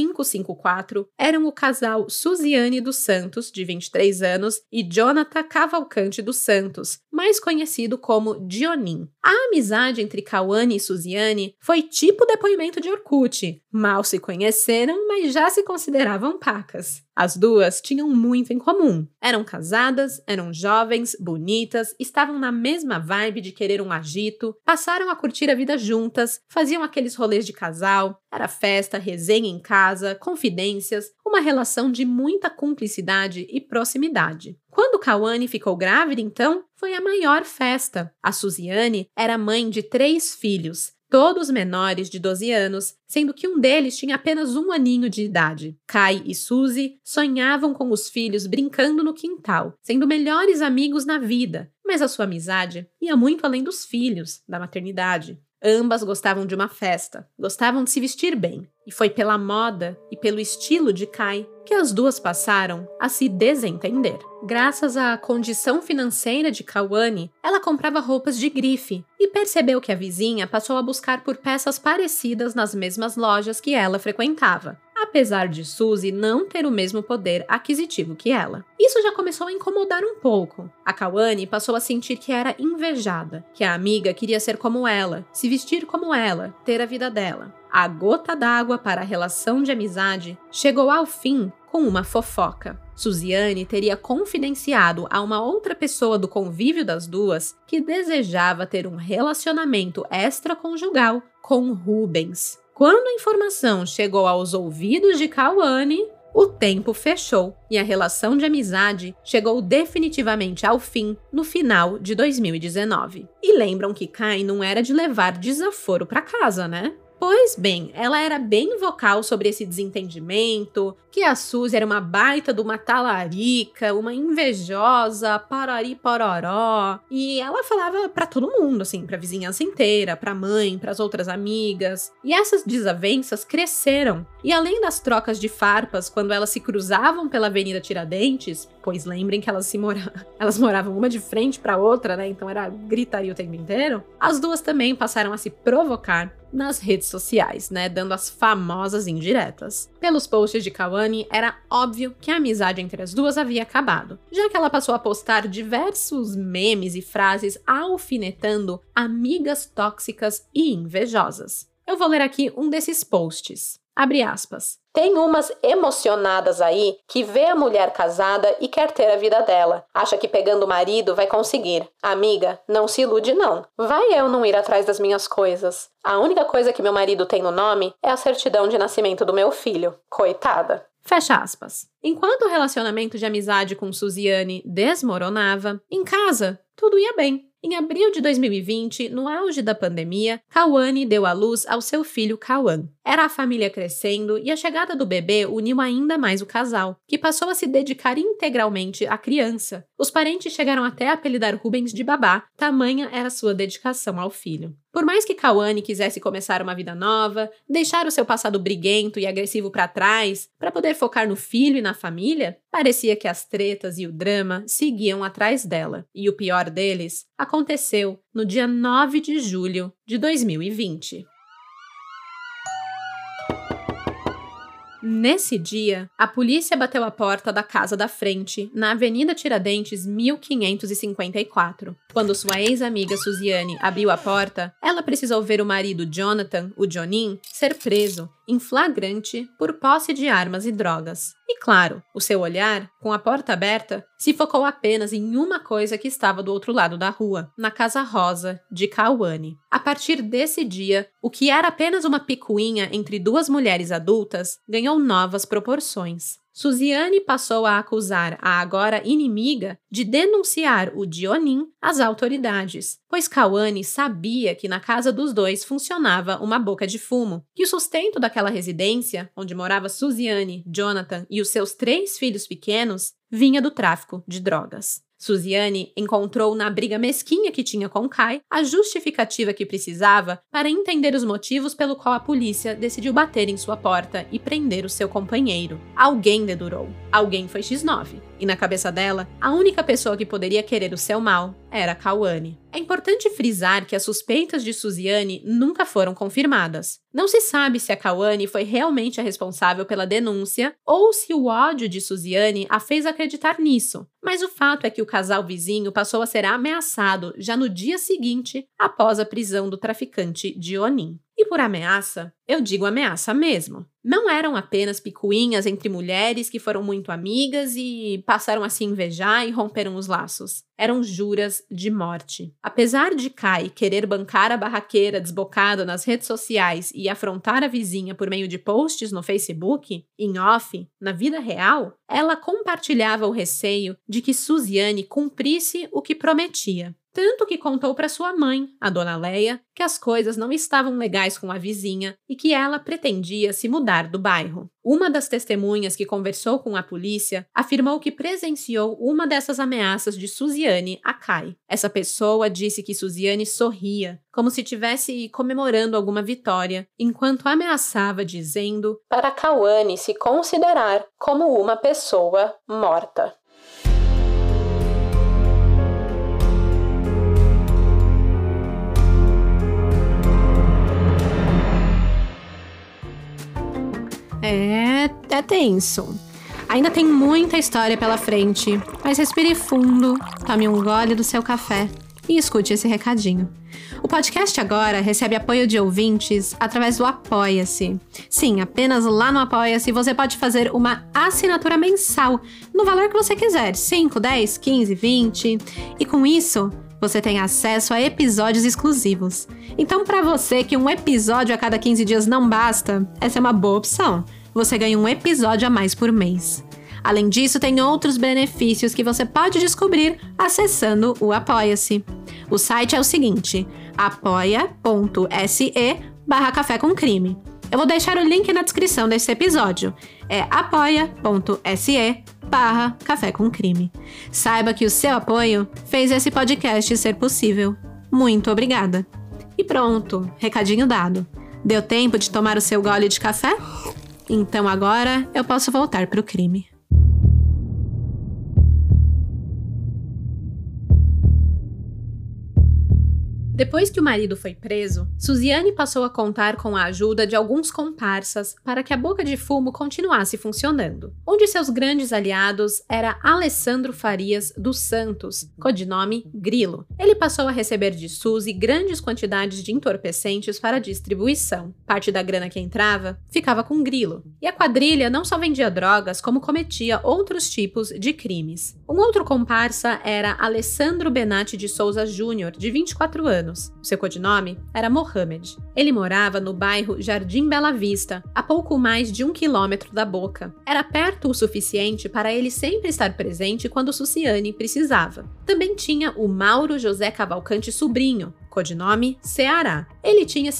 1554, eram o casal Suziane dos Santos, de 23 anos, e Jonathan Cavalcante dos Santos, mais conhecido como Dionim. A amizade entre Kawane e Suziane foi tipo depoimento de Orkut. Mal se conheceram, mas já se consideravam pacas. As duas tinham muito em comum. Eram casadas, eram jovens, bonitas, estavam na mesma vibe de querer um agito, passaram a curtir a vida juntas, faziam aqueles rolês de casal, era festa, resenha em casa, confidências, uma relação de muita cumplicidade e proximidade. Quando Kawane ficou grávida, então, foi a maior festa. A Suziane era mãe de 3 filhos, todos menores de 12 anos, sendo que um deles tinha apenas 1 aninho de idade. Kai e Suzy sonhavam com os filhos brincando no quintal, sendo melhores amigos na vida, mas a sua amizade ia muito além dos filhos, da maternidade. Ambas gostavam de uma festa, gostavam de se vestir bem, e foi pela moda e pelo estilo de Kai que as duas passaram a se desentender. Graças à condição financeira de Kawane, ela comprava roupas de grife e percebeu que a vizinha passou a buscar por peças parecidas nas mesmas lojas que ela frequentava, apesar de Suzy não ter o mesmo poder aquisitivo que ela. Isso já começou a incomodar um pouco. A Kawane passou a sentir que era invejada, que a amiga queria ser como ela, se vestir como ela, ter a vida dela. A gota d'água para a relação de amizade chegou ao fim com uma fofoca. Suziane teria confidenciado a uma outra pessoa do convívio das duas que desejava ter um relacionamento extraconjugal com Rubens. Quando a informação chegou aos ouvidos de Kawane, o tempo fechou e a relação de amizade chegou definitivamente ao fim no final de 2019. E lembram que Kai não era de levar desaforo para casa, né? Pois bem, ela era bem vocal sobre esse desentendimento, que a Suzy era uma baita de uma talarica, uma invejosa, parari pororó, e ela falava pra todo mundo, assim, pra vizinhança inteira, pra mãe, pras outras amigas, e essas desavenças cresceram, e além das trocas de farpas quando elas se cruzavam pela Avenida Tiradentes, pois lembrem que elas moravam uma de frente pra outra, né, então era gritaria o tempo inteiro, as duas também passaram a se provocar nas redes sociais, né, dando as famosas indiretas. Pelos posts de Kawane, era óbvio que a amizade entre as duas havia acabado, já que ela passou a postar diversos memes e frases alfinetando amigas tóxicas e invejosas. Eu vou ler aqui um desses posts. Abre aspas. Tem umas emocionadas aí que vê a mulher casada e quer ter a vida dela. Acha que pegando o marido vai conseguir. Amiga, não se ilude não. Vai eu não ir atrás das minhas coisas. A única coisa que meu marido tem no nome é a certidão de nascimento do meu filho. Coitada. Fecha aspas. Enquanto o relacionamento de amizade com Suziane desmoronava, em casa tudo ia bem. Em abril de 2020, no auge da pandemia, Cauane deu à luz ao seu filho Cauã. Era a família crescendo e a chegada do bebê uniu ainda mais o casal, que passou a se dedicar integralmente à criança. Os parentes chegaram até a apelidar Rubens de babá, tamanha era sua dedicação ao filho. Por mais que Cauane quisesse começar uma vida nova, deixar o seu passado briguento e agressivo para trás, para poder focar no filho e na família, parecia que as tretas e o drama seguiam atrás dela. E o pior deles aconteceu no dia 9 de julho de 2020. Nesse dia, a polícia bateu a porta da casa da frente, na Avenida Tiradentes 1554. Quando sua ex-amiga Suziane abriu a porta, ela precisou ver o marido Jonathan, o Jonin, ser preso, em flagrante, por posse de armas e drogas. E claro, o seu olhar, com a porta aberta, se focou apenas em uma coisa que estava do outro lado da rua, na Casa Rosa de Cauane. A partir desse dia, o que era apenas uma picuinha entre duas mulheres adultas ganhou novas proporções. Suziane passou a acusar a agora inimiga de denunciar o Jonin às autoridades, pois Cauane sabia que na casa dos dois funcionava uma boca de fumo, que o sustento daquela residência, onde morava Suziane, Jonathan e os seus 3 filhos pequenos, vinha do tráfico de drogas. Suziane encontrou na briga mesquinha que tinha com Kai a justificativa que precisava para entender os motivos pelo qual a polícia decidiu bater em sua porta e prender o seu companheiro. Alguém dedurou. Alguém foi X9. E na cabeça dela, a única pessoa que poderia querer o seu mal era Cauane. É importante frisar que as suspeitas de Suziane nunca foram confirmadas. Não se sabe se a Cauane foi realmente a responsável pela denúncia ou se o ódio de Suziane a fez acreditar nisso. Mas o fato é que o casal vizinho passou a ser ameaçado já no dia seguinte, após a prisão do traficante Jonin. E por ameaça, eu digo ameaça mesmo. Não eram apenas picuinhas entre mulheres que foram muito amigas e passaram a se invejar e romperam os laços. Eram juras de morte. Apesar de Kai querer bancar a barraqueira desbocada nas redes sociais e afrontar a vizinha por meio de posts no Facebook, em off, na vida real, ela compartilhava o receio de que Suziane cumprisse o que prometia. Tanto que contou para sua mãe, a dona Leia, que as coisas não estavam legais com a vizinha e que ela pretendia se mudar do bairro. Uma das testemunhas que conversou com a polícia afirmou que presenciou uma dessas ameaças de Suziane a Kai. Essa pessoa disse que Suziane sorria, como se estivesse comemorando alguma vitória, enquanto ameaçava dizendo para Cauane se considerar como uma pessoa morta. É tenso. Ainda tem muita história pela frente, mas respire fundo, tome um gole do seu café e escute esse recadinho. O podcast agora recebe apoio de ouvintes através do Apoia-se. Sim, apenas lá no Apoia-se você pode fazer uma assinatura mensal, no valor que você quiser, 5, 10, 15, 20, e com isso você tem acesso a episódios exclusivos. Então, para você que um episódio a cada 15 dias não basta, essa é uma boa opção. Você ganha um episódio a mais por mês. Além disso, tem outros benefícios que você pode descobrir acessando o Apoia-se. O site é o seguinte, apoia.se/café com crime. Eu vou deixar o link na descrição desse episódio. É apoia.se/café com crime. Saiba que o seu apoio fez esse podcast ser possível. Muito obrigada. E pronto, recadinho dado. Deu tempo de tomar o seu gole de café? Então agora eu posso voltar pro crime. Depois que o marido foi preso, Suziane passou a contar com a ajuda de alguns comparsas para que a boca de fumo continuasse funcionando. Um de seus grandes aliados era Alessandro Farias dos Santos, codinome Grilo. Ele passou a receber de Suzy grandes quantidades de entorpecentes para distribuição. Parte da grana que entrava ficava com Grilo. E a quadrilha não só vendia drogas, como cometia outros tipos de crimes. Um outro comparsa era Alessandro Benatti de Souza Júnior, de 24 anos. Seu codinome era Mohamed. Ele morava no bairro Jardim Bela Vista, a pouco mais de 1 quilômetro da boca. Era perto o suficiente para ele sempre estar presente quando Suziane precisava. Também tinha o Mauro José Cavalcante Sobrinho, codinome Ceará. Ele tinha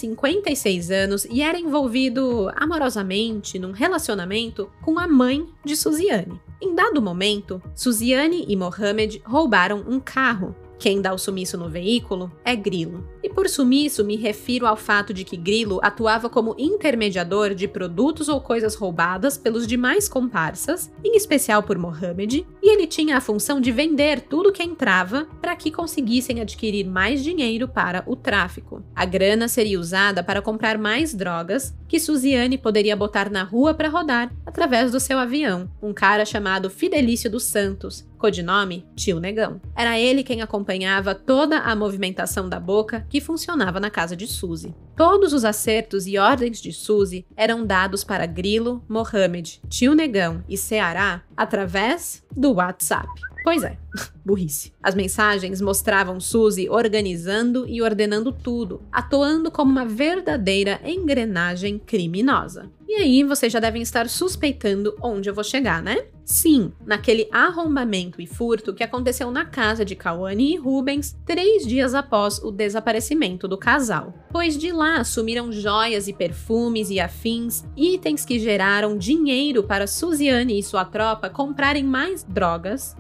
56 anos e era envolvido amorosamente num relacionamento com a mãe de Suziane. Em dado momento, Suziane e Mohamed roubaram um carro. Quem dá o sumiço no veículo é Grilo. E por sumiço me refiro ao fato de que Grilo atuava como intermediador de produtos ou coisas roubadas pelos demais comparsas, em especial por Mohamed, e ele tinha a função de vender tudo que entrava para que conseguissem adquirir mais dinheiro para o tráfico. A grana seria usada para comprar mais drogas que Suziane poderia botar na rua para rodar através do seu avião, um cara chamado Fidelício dos Santos, codinome Tio Negão. Era ele quem acompanhava toda a movimentação da boca que funcionava na casa de Suzy. Todos os acertos e ordens de Suzy eram dados para Grilo, Mohamed, Tio Negão e Ceará através do WhatsApp. Pois é, burrice. As mensagens mostravam Suzy organizando e ordenando tudo, atuando como uma verdadeira engrenagem criminosa. E aí vocês já devem estar suspeitando onde eu vou chegar, né? Sim, naquele arrombamento e furto que aconteceu na casa de Cauane e Rubens 3 dias após o desaparecimento do casal. Pois de lá sumiram joias e perfumes e afins, itens que geraram dinheiro para Suziane e sua tropa comprarem mais drogas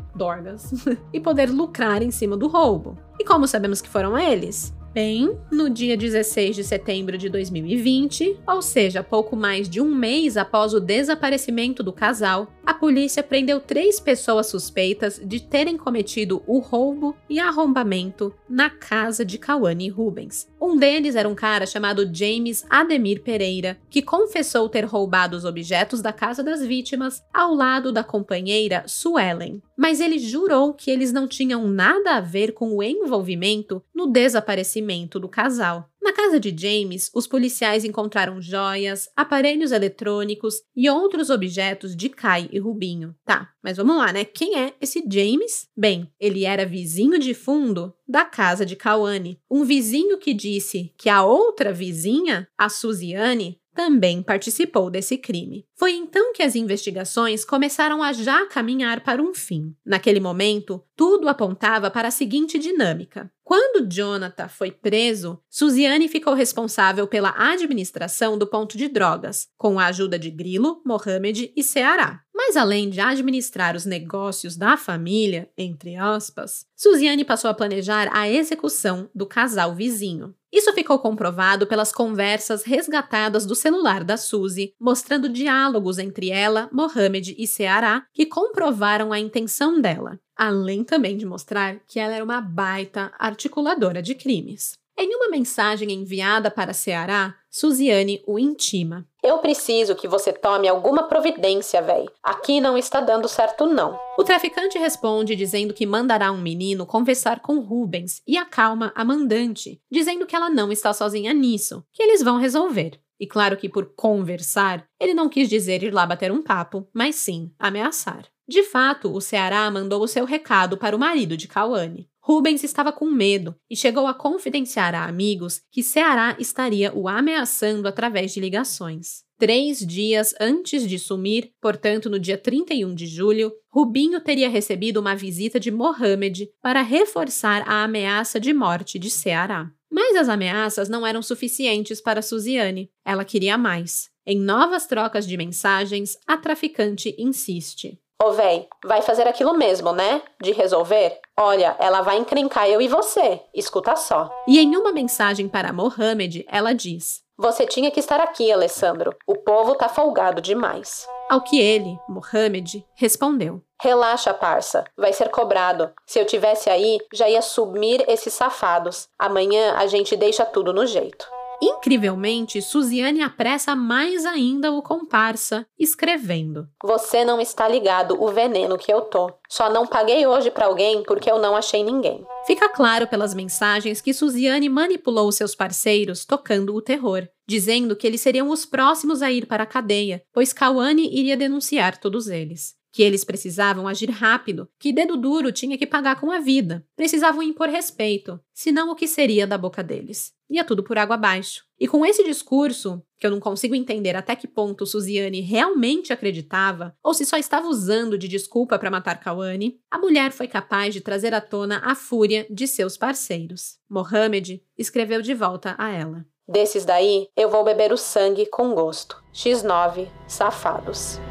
e poder lucrar em cima do roubo. E como sabemos que foram eles? Bem, no dia 16 de setembro de 2020, ou seja, pouco mais de um mês após o desaparecimento do casal, a polícia prendeu 3 pessoas suspeitas de terem cometido o roubo e arrombamento na casa de Cauane Rubens. Um deles era um cara chamado James Ademir Pereira, que confessou ter roubado os objetos da casa das vítimas ao lado da companheira Suelen. Mas ele jurou que eles não tinham nada a ver com o envolvimento no desaparecimento do casal. Na casa de James, os policiais encontraram joias, aparelhos eletrônicos e outros objetos de Kai e Rubinho. Tá, mas vamos lá, né? Quem é esse James? Bem, ele era vizinho de fundo da casa de Cauane. Um vizinho que disse que a outra vizinha, a Suziane, também participou desse crime. Foi então que as investigações começaram a já caminhar para um fim. Naquele momento, tudo apontava para a seguinte dinâmica. Quando Jonathan foi preso, Suziane ficou responsável pela administração do ponto de drogas, com a ajuda de Grilo, Mohamed e Ceará. Mas além de administrar os negócios da família, entre aspas, Suziane passou a planejar a execução do casal vizinho. Isso ficou comprovado pelas conversas resgatadas do celular da Suzy, mostrando diálogos entre ela, Mohamed e Ceará que comprovaram a intenção dela, além também de mostrar que ela era uma baita articuladora de crimes. Em uma mensagem enviada para Ceará, Suziane o intima. Eu preciso que você tome alguma providência, véi. Aqui não está dando certo, não. O traficante responde dizendo que mandará um menino conversar com Rubens e acalma a mandante, dizendo que ela não está sozinha nisso, que eles vão resolver. E claro que por conversar, ele não quis dizer ir lá bater um papo, mas sim ameaçar. De fato, o Ceará mandou o seu recado para o marido de Cauane. Rubens estava com medo e chegou a confidenciar a amigos que Ceará estaria o ameaçando através de ligações. 3 dias antes de sumir, portanto no dia 31 de julho, Rubinho teria recebido uma visita de Mohamed para reforçar a ameaça de morte de Ceará. Mas as ameaças não eram suficientes para Suziane. Ela queria mais. Em novas trocas de mensagens, a traficante insiste. Ô véi, vai fazer aquilo mesmo, né? De resolver? Olha, ela vai encrencar eu e você. Escuta só. E em uma mensagem para Mohamed, ela diz: Você tinha que estar aqui, Alessandro. O povo tá folgado demais. Ao que ele, Mohamed, respondeu: Relaxa, parça. Vai ser cobrado. Se eu tivesse aí, já ia sumir esses safados. Amanhã a gente deixa tudo no jeito. Incrivelmente, Suziane apressa mais ainda o comparsa, escrevendo: Você não está ligado o veneno que eu tô. Só não paguei hoje pra alguém porque eu não achei ninguém. Fica claro pelas mensagens que Suziane manipulou seus parceiros tocando o terror, dizendo que eles seriam os próximos a ir para a cadeia, pois Cauane iria denunciar todos eles. Que eles precisavam agir rápido, que Dedo Duro tinha que pagar com a vida. Precisavam impor respeito, senão o que seria da boca deles? Ia tudo por água abaixo. E com esse discurso, que eu não consigo entender até que ponto Suziane realmente acreditava, ou se só estava usando de desculpa para matar Cauane, a mulher foi capaz de trazer à tona a fúria de seus parceiros. Mohamed escreveu de volta a ela: Desses daí, eu vou beber o sangue com gosto. X9, safados.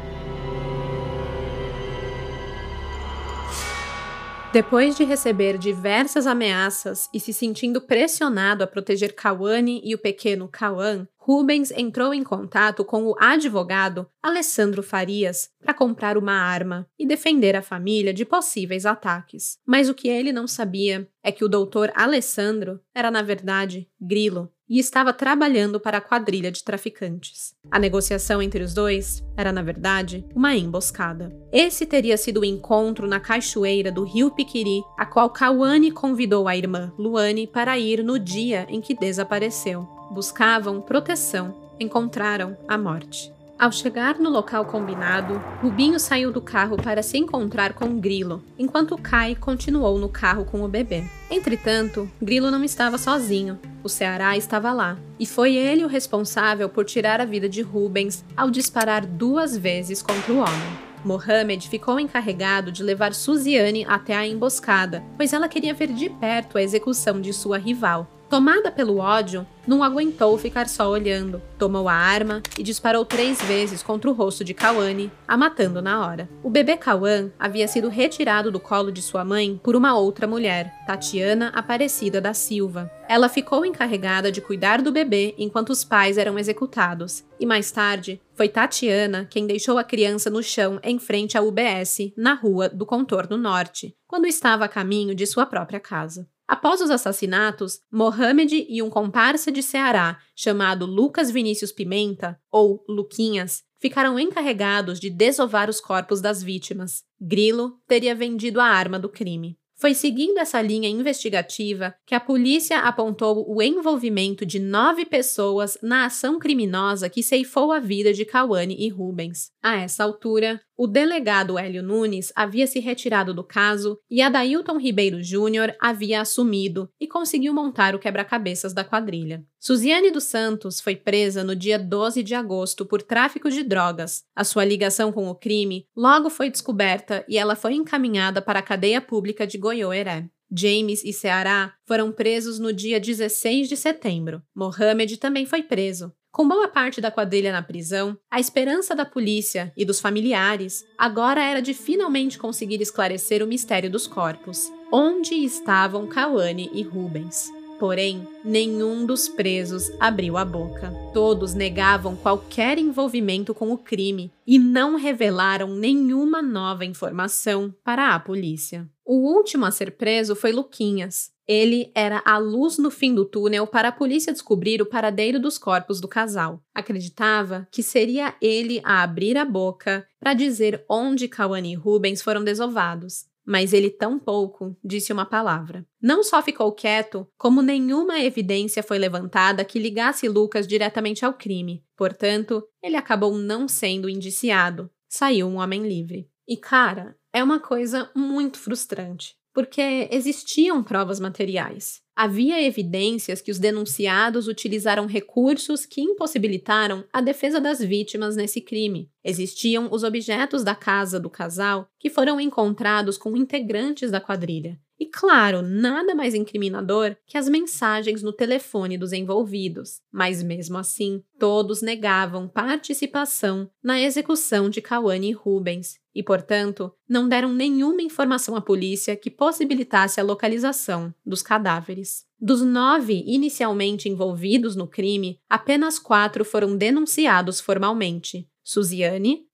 Depois de receber diversas ameaças e se sentindo pressionado a proteger Cauane e o pequeno Cauã, Rubens entrou em contato com o advogado Alessandro Farias para comprar uma arma e defender a família de possíveis ataques. Mas o que ele não sabia é que o doutor Alessandro era, na verdade, Grilo, e estava trabalhando para a quadrilha de traficantes. A negociação entre os dois era, na verdade, uma emboscada. Esse teria sido o encontro na cachoeira do Rio Piquiri, a qual Cauane convidou a irmã Luane para ir no dia em que desapareceu. Buscavam proteção, encontraram a morte. Ao chegar no local combinado, Rubinho saiu do carro para se encontrar com Grilo, enquanto Kai continuou no carro com o bebê. Entretanto, Grilo não estava sozinho. O Ceará estava lá, e foi ele o responsável por tirar a vida de Rubens ao disparar 2 vezes contra o homem. Mohamed ficou encarregado de levar Suziane até a emboscada, pois ela queria ver de perto a execução de sua rival. Tomada pelo ódio, não aguentou ficar só olhando. Tomou a arma e disparou 3 vezes contra o rosto de Cauane, a matando na hora. O bebê Cauã havia sido retirado do colo de sua mãe por uma outra mulher, Tatiana Aparecida da Silva. Ela ficou encarregada de cuidar do bebê enquanto os pais eram executados. E mais tarde, foi Tatiana quem deixou a criança no chão em frente à UBS, na rua do Contorno Norte, quando estava a caminho de sua própria casa. Após os assassinatos, Mohamed e um comparsa de Ceará, chamado Lucas Vinícius Pimenta, ou Luquinhas, ficaram encarregados de desovar os corpos das vítimas. Grilo teria vendido a arma do crime. Foi seguindo essa linha investigativa que a polícia apontou o envolvimento de 9 pessoas na ação criminosa que ceifou a vida de Cauane e Rubens. A essa altura, o delegado Hélio Nunes havia se retirado do caso e Adailton Ribeiro Júnior havia assumido e conseguiu montar o quebra-cabeças da quadrilha. Suziane dos Santos foi presa no dia 12 de agosto por tráfico de drogas. A sua ligação com o crime logo foi descoberta e ela foi encaminhada para a cadeia pública de Goiôeré. James e Ceará foram presos no dia 16 de setembro. Mohamed também foi preso. Com boa parte da quadrilha na prisão, a esperança da polícia e dos familiares agora era de finalmente conseguir esclarecer o mistério dos corpos. Onde estavam Cauane e Rubens? Porém, nenhum dos presos abriu a boca. Todos negavam qualquer envolvimento com o crime e não revelaram nenhuma nova informação para a polícia. O último a ser preso foi Luquinhas. Ele era a luz no fim do túnel para a polícia descobrir o paradeiro dos corpos do casal. Acreditava que seria ele a abrir a boca para dizer onde Cauane e Rubens foram desovados. Mas ele tampouco disse uma palavra. Não só ficou quieto, como nenhuma evidência foi levantada que ligasse Lucas diretamente ao crime. Portanto, ele acabou não sendo indiciado. Saiu um homem livre. E cara, é uma coisa muito frustrante, porque existiam provas materiais. Havia evidências que os denunciados utilizaram recursos que impossibilitaram a defesa das vítimas nesse crime. Existiam os objetos da casa do casal que foram encontrados com integrantes da quadrilha. E claro, nada mais incriminador que as mensagens no telefone dos envolvidos. Mas mesmo assim, todos negavam participação na execução de Cauane e Rubens. E, portanto, não deram nenhuma informação à polícia que possibilitasse a localização dos cadáveres. Dos 9 inicialmente envolvidos no crime, apenas 4 foram denunciados formalmente: Suziane,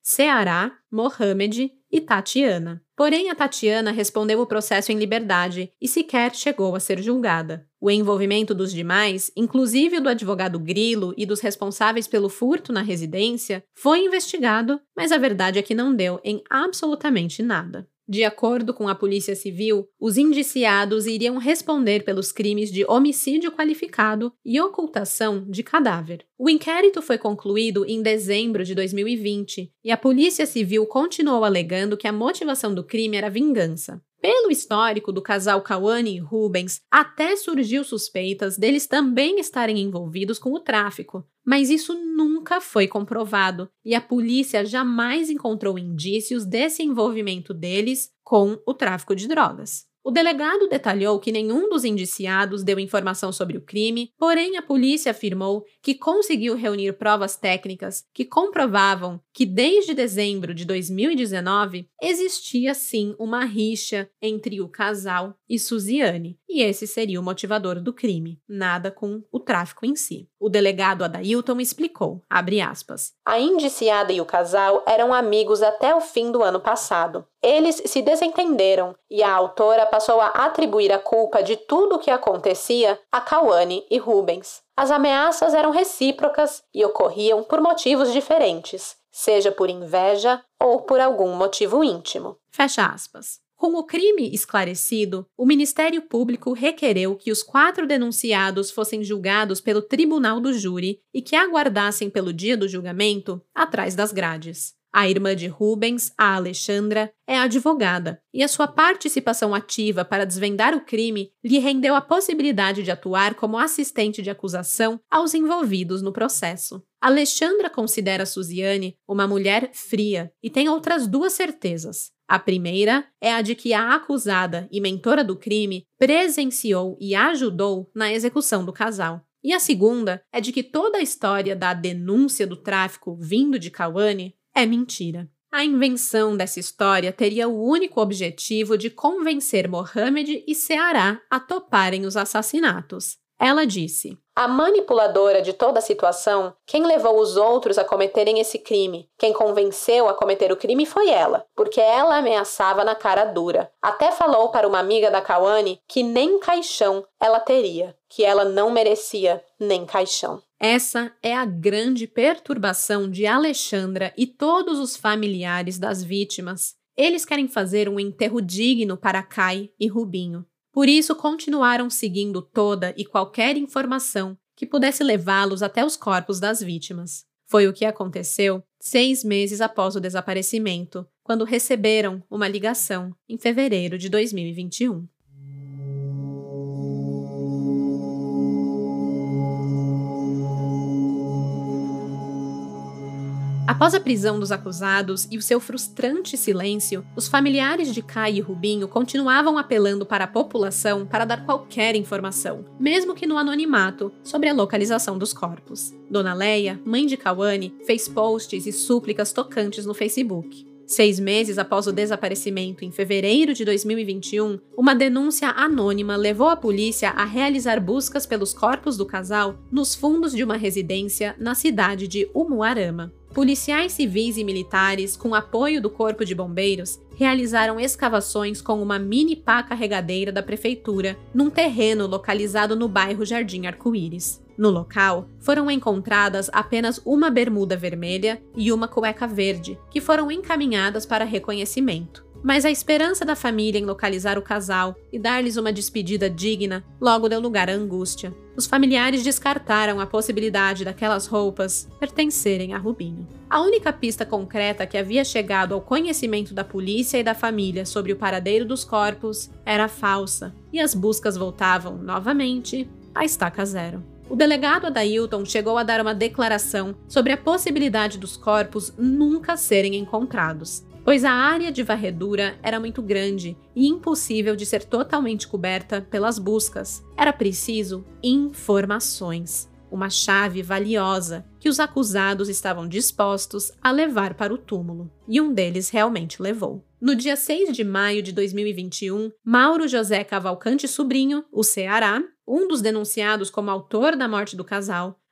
Ceará, Mohamed e Tatiana. Porém, a Tatiana respondeu o processo em liberdade e sequer chegou a ser julgada. O envolvimento dos demais, inclusive do advogado Grilo e dos responsáveis pelo furto na residência, foi investigado, mas a verdade é que não deu em absolutamente nada. De acordo com a Polícia Civil, os indiciados iriam responder pelos crimes de homicídio qualificado e ocultação de cadáver. O inquérito foi concluído em dezembro de 2020 e a Polícia Civil continuou alegando que a motivação do crime era vingança. Pelo histórico do casal Cauane e Rubens, até surgiu suspeitas deles também estarem envolvidos com o tráfico, mas isso nunca foi comprovado e a polícia jamais encontrou indícios desse envolvimento deles com o tráfico de drogas. O delegado detalhou que nenhum dos indiciados deu informação sobre o crime, porém a polícia afirmou que conseguiu reunir provas técnicas que comprovavam que desde dezembro de 2019 existia sim uma rixa entre o casal e Suziane, e esse seria o motivador do crime, nada com o tráfico em si. O delegado Adailton explicou, abre aspas, a indiciada e o casal eram amigos até o fim do ano passado. Eles se desentenderam e a autora passou a atribuir a culpa de tudo o que acontecia a Cauane e Rubens. As ameaças eram recíprocas e ocorriam por motivos diferentes, seja por inveja ou por algum motivo íntimo. Fecha aspas. Com o crime esclarecido, o Ministério Público requereu que os 4 denunciados fossem julgados pelo Tribunal do Júri e que aguardassem pelo dia do julgamento atrás das grades. A irmã de Rubens, a Alexandra, é advogada e a sua participação ativa para desvendar o crime lhe rendeu a possibilidade de atuar como assistente de acusação aos envolvidos no processo. Alexandra considera Suziane uma mulher fria e tem outras 2 certezas. A primeira é a de que a acusada e mentora do crime presenciou e ajudou na execução do casal. E a segunda é de que toda a história da denúncia do tráfico vindo de Cauane é mentira. A invenção dessa história teria o único objetivo de convencer Mohamed e Ceará a toparem os assassinatos. Ela disse: a manipuladora de toda a situação, quem levou os outros a cometerem esse crime, quem convenceu a cometer o crime foi ela, porque ela ameaçava na cara dura. Até falou para uma amiga da Cauane que nem caixão ela teria, que ela não merecia nem caixão. Essa é a grande perturbação de Alexandra e todos os familiares das vítimas. Eles querem fazer um enterro digno para Kai e Rubinho. Por isso, continuaram seguindo toda e qualquer informação que pudesse levá-los até os corpos das vítimas. Foi o que aconteceu 6 meses após o desaparecimento, quando receberam uma ligação em fevereiro de 2021. Após a prisão dos acusados e o seu frustrante silêncio, os familiares de Kai e Rubinho continuavam apelando para a população para dar qualquer informação, mesmo que no anonimato, sobre a localização dos corpos. Dona Leia, mãe de Cauane, fez posts e súplicas tocantes no Facebook. 6 meses após o desaparecimento, em fevereiro de 2021, uma denúncia anônima levou a polícia a realizar buscas pelos corpos do casal nos fundos de uma residência na cidade de Umuarama. Policiais civis e militares, com apoio do Corpo de Bombeiros, realizaram escavações com uma mini pá carregadeira da prefeitura num terreno localizado no bairro Jardim Arco-Íris. No local, foram encontradas apenas uma bermuda vermelha e uma cueca verde, que foram encaminhadas para reconhecimento. Mas a esperança da família em localizar o casal e dar-lhes uma despedida digna logo deu lugar à angústia. Os familiares descartaram a possibilidade daquelas roupas pertencerem a Rubinho. A única pista concreta que havia chegado ao conhecimento da polícia e da família sobre o paradeiro dos corpos era falsa, e as buscas voltavam, novamente, à estaca zero. O delegado Adailton chegou a dar uma declaração sobre a possibilidade dos corpos nunca serem encontrados, pois a área de varredura era muito grande e impossível de ser totalmente coberta pelas buscas. Era preciso informações, uma chave valiosa que os acusados estavam dispostos a levar para o túmulo, e um deles realmente levou. No dia 6 de maio de 2021, Mauro José Cavalcante Sobrinho, o Ceará, um dos denunciados como autor da morte do casal,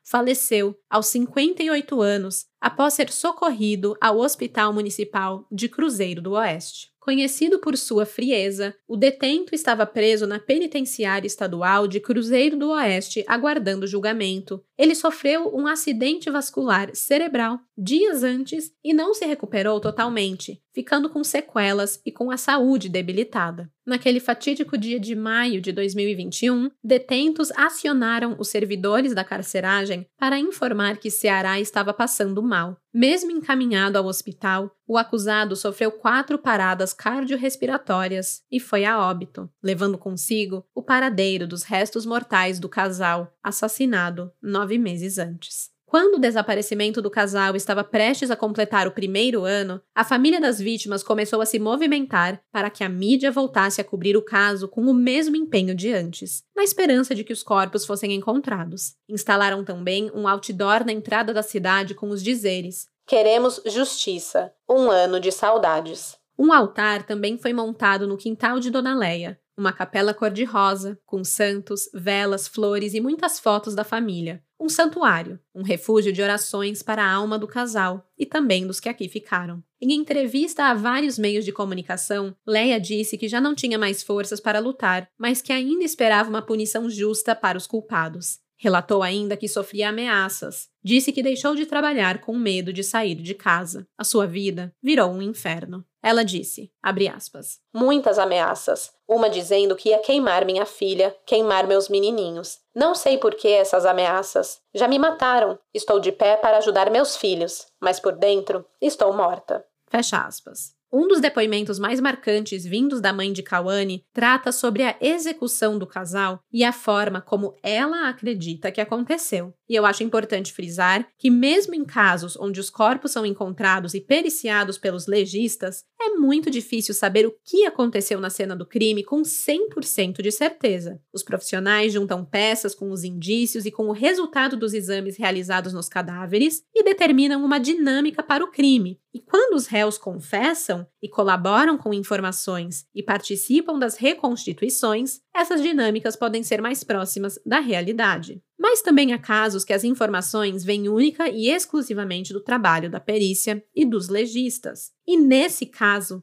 faleceu aos 58 anos após ser socorrido ao Hospital Municipal de Cruzeiro do Oeste. Conhecido por sua frieza, o detento estava preso na penitenciária estadual de Cruzeiro do Oeste aguardando julgamento. Ele sofreu um acidente vascular cerebral dias antes e não se recuperou totalmente, ficando com sequelas e com a saúde debilitada. Naquele fatídico dia de maio de 2021, detentos acionaram os servidores da carceragem para informar que Ceará estava passando mal. Mesmo encaminhado ao hospital, o acusado sofreu 4 paradas cardiorrespiratórias e foi a óbito, levando consigo o paradeiro dos restos mortais do casal, assassinado 9 meses antes. Quando o desaparecimento do casal estava prestes a completar o 1º ano, a família das vítimas começou a se movimentar para que a mídia voltasse a cobrir o caso com o mesmo empenho de antes, na esperança de que os corpos fossem encontrados. Instalaram também um outdoor na entrada da cidade com os dizeres: "Queremos justiça. 1 ano de saudades." Um altar também foi montado no quintal de Dona Leia, uma capela cor-de-rosa, com santos, velas, flores e muitas fotos da família. Um santuário, um refúgio de orações para a alma do casal e também dos que aqui ficaram. Em entrevista a vários meios de comunicação, Leia disse que já não tinha mais forças para lutar, mas que ainda esperava uma punição justa para os culpados. Relatou ainda que sofria ameaças. Disse que deixou de trabalhar com medo de sair de casa. A sua vida virou um inferno. Ela disse, abre aspas, "Muitas ameaças. Uma dizendo que ia queimar minha filha, queimar meus menininhos. Não sei por que essas ameaças. Já me mataram. Estou de pé para ajudar meus filhos, mas por dentro estou morta." Fecha aspas. Um dos depoimentos mais marcantes vindos da mãe de Cauane trata sobre a execução do casal e a forma como ela acredita que aconteceu. E eu acho importante frisar que mesmo em casos onde os corpos são encontrados e periciados pelos legistas, é muito difícil saber o que aconteceu na cena do crime com 100% de certeza. Os profissionais juntam peças com os indícios e com o resultado dos exames realizados nos cadáveres e determinam uma dinâmica para o crime. E quando os réus confessam e colaboram com informações e participam das reconstituições, essas dinâmicas podem ser mais próximas da realidade. Mas também há casos que as informações vêm única e exclusivamente do trabalho da perícia e dos legistas. E nesse caso,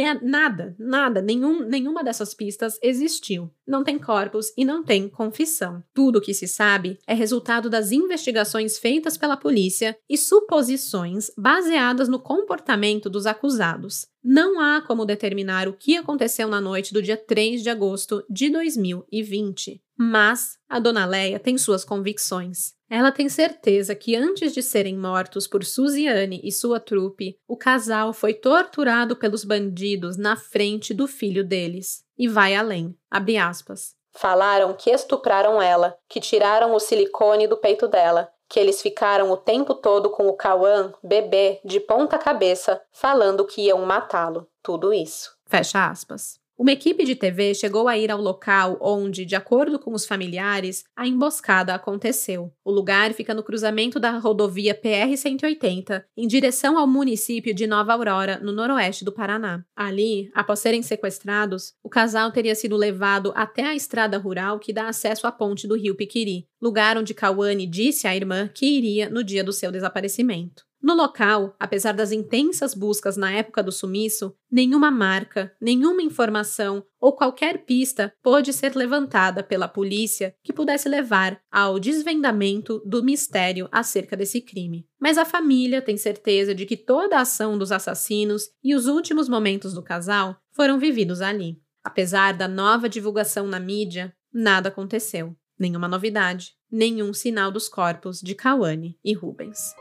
nenhuma dessas pistas existiu. Não tem corpos e não tem confissão. Tudo o que se sabe é resultado das investigações feitas pela polícia e suposições baseadas no comportamento dos acusados. Não há como determinar o que aconteceu na noite do dia 3 de agosto de 2020. Mas a Dona Leia tem suas convicções. Ela tem certeza que antes de serem mortos por Suziane e sua trupe, o casal foi torturado pelos bandidos na frente do filho deles. E vai além. Abre aspas. "Falaram que estupraram ela, que tiraram o silicone do peito dela, que eles ficaram o tempo todo com o Cauã, bebê, de ponta cabeça, falando que iam matá-lo. Tudo isso." Fecha aspas. Uma equipe de TV chegou a ir ao local onde, de acordo com os familiares, a emboscada aconteceu. O lugar fica no cruzamento da rodovia PR-180, em direção ao município de Nova Aurora, no noroeste do Paraná. Ali, após serem sequestrados, o casal teria sido levado até a estrada rural que dá acesso à ponte do rio Piquiri, lugar onde Cauane disse à irmã que iria no dia do seu desaparecimento. No local, apesar das intensas buscas na época do sumiço, nenhuma marca, nenhuma informação ou qualquer pista pôde ser levantada pela polícia que pudesse levar ao desvendamento do mistério acerca desse crime. Mas a família tem certeza de que toda a ação dos assassinos e os últimos momentos do casal foram vividos ali. Apesar da nova divulgação na mídia, nada aconteceu. Nenhuma novidade, nenhum sinal dos corpos de Cauane e Rubens.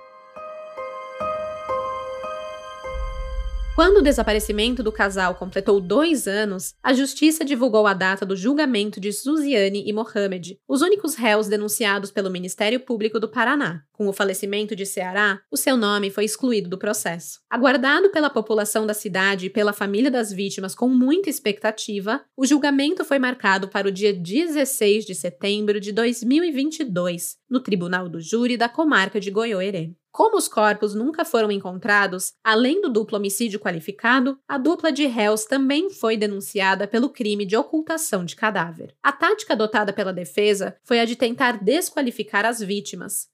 Quando o desaparecimento do casal completou 2 anos, a justiça divulgou a data do julgamento de Suziane e Mohamed, os únicos réus denunciados pelo Ministério Público do Paraná. Com o falecimento de Ceará, o seu nome foi excluído do processo. Aguardado pela população da cidade e pela família das vítimas com muita expectativa, o julgamento foi marcado para o dia 16 de setembro de 2022, no Tribunal do Júri da comarca de Goiôerê. Como os corpos nunca foram encontrados, além do duplo homicídio qualificado, a dupla de réus também foi denunciada pelo crime de ocultação de cadáver. A tática adotada pela defesa foi a de tentar desqualificar as vítimas.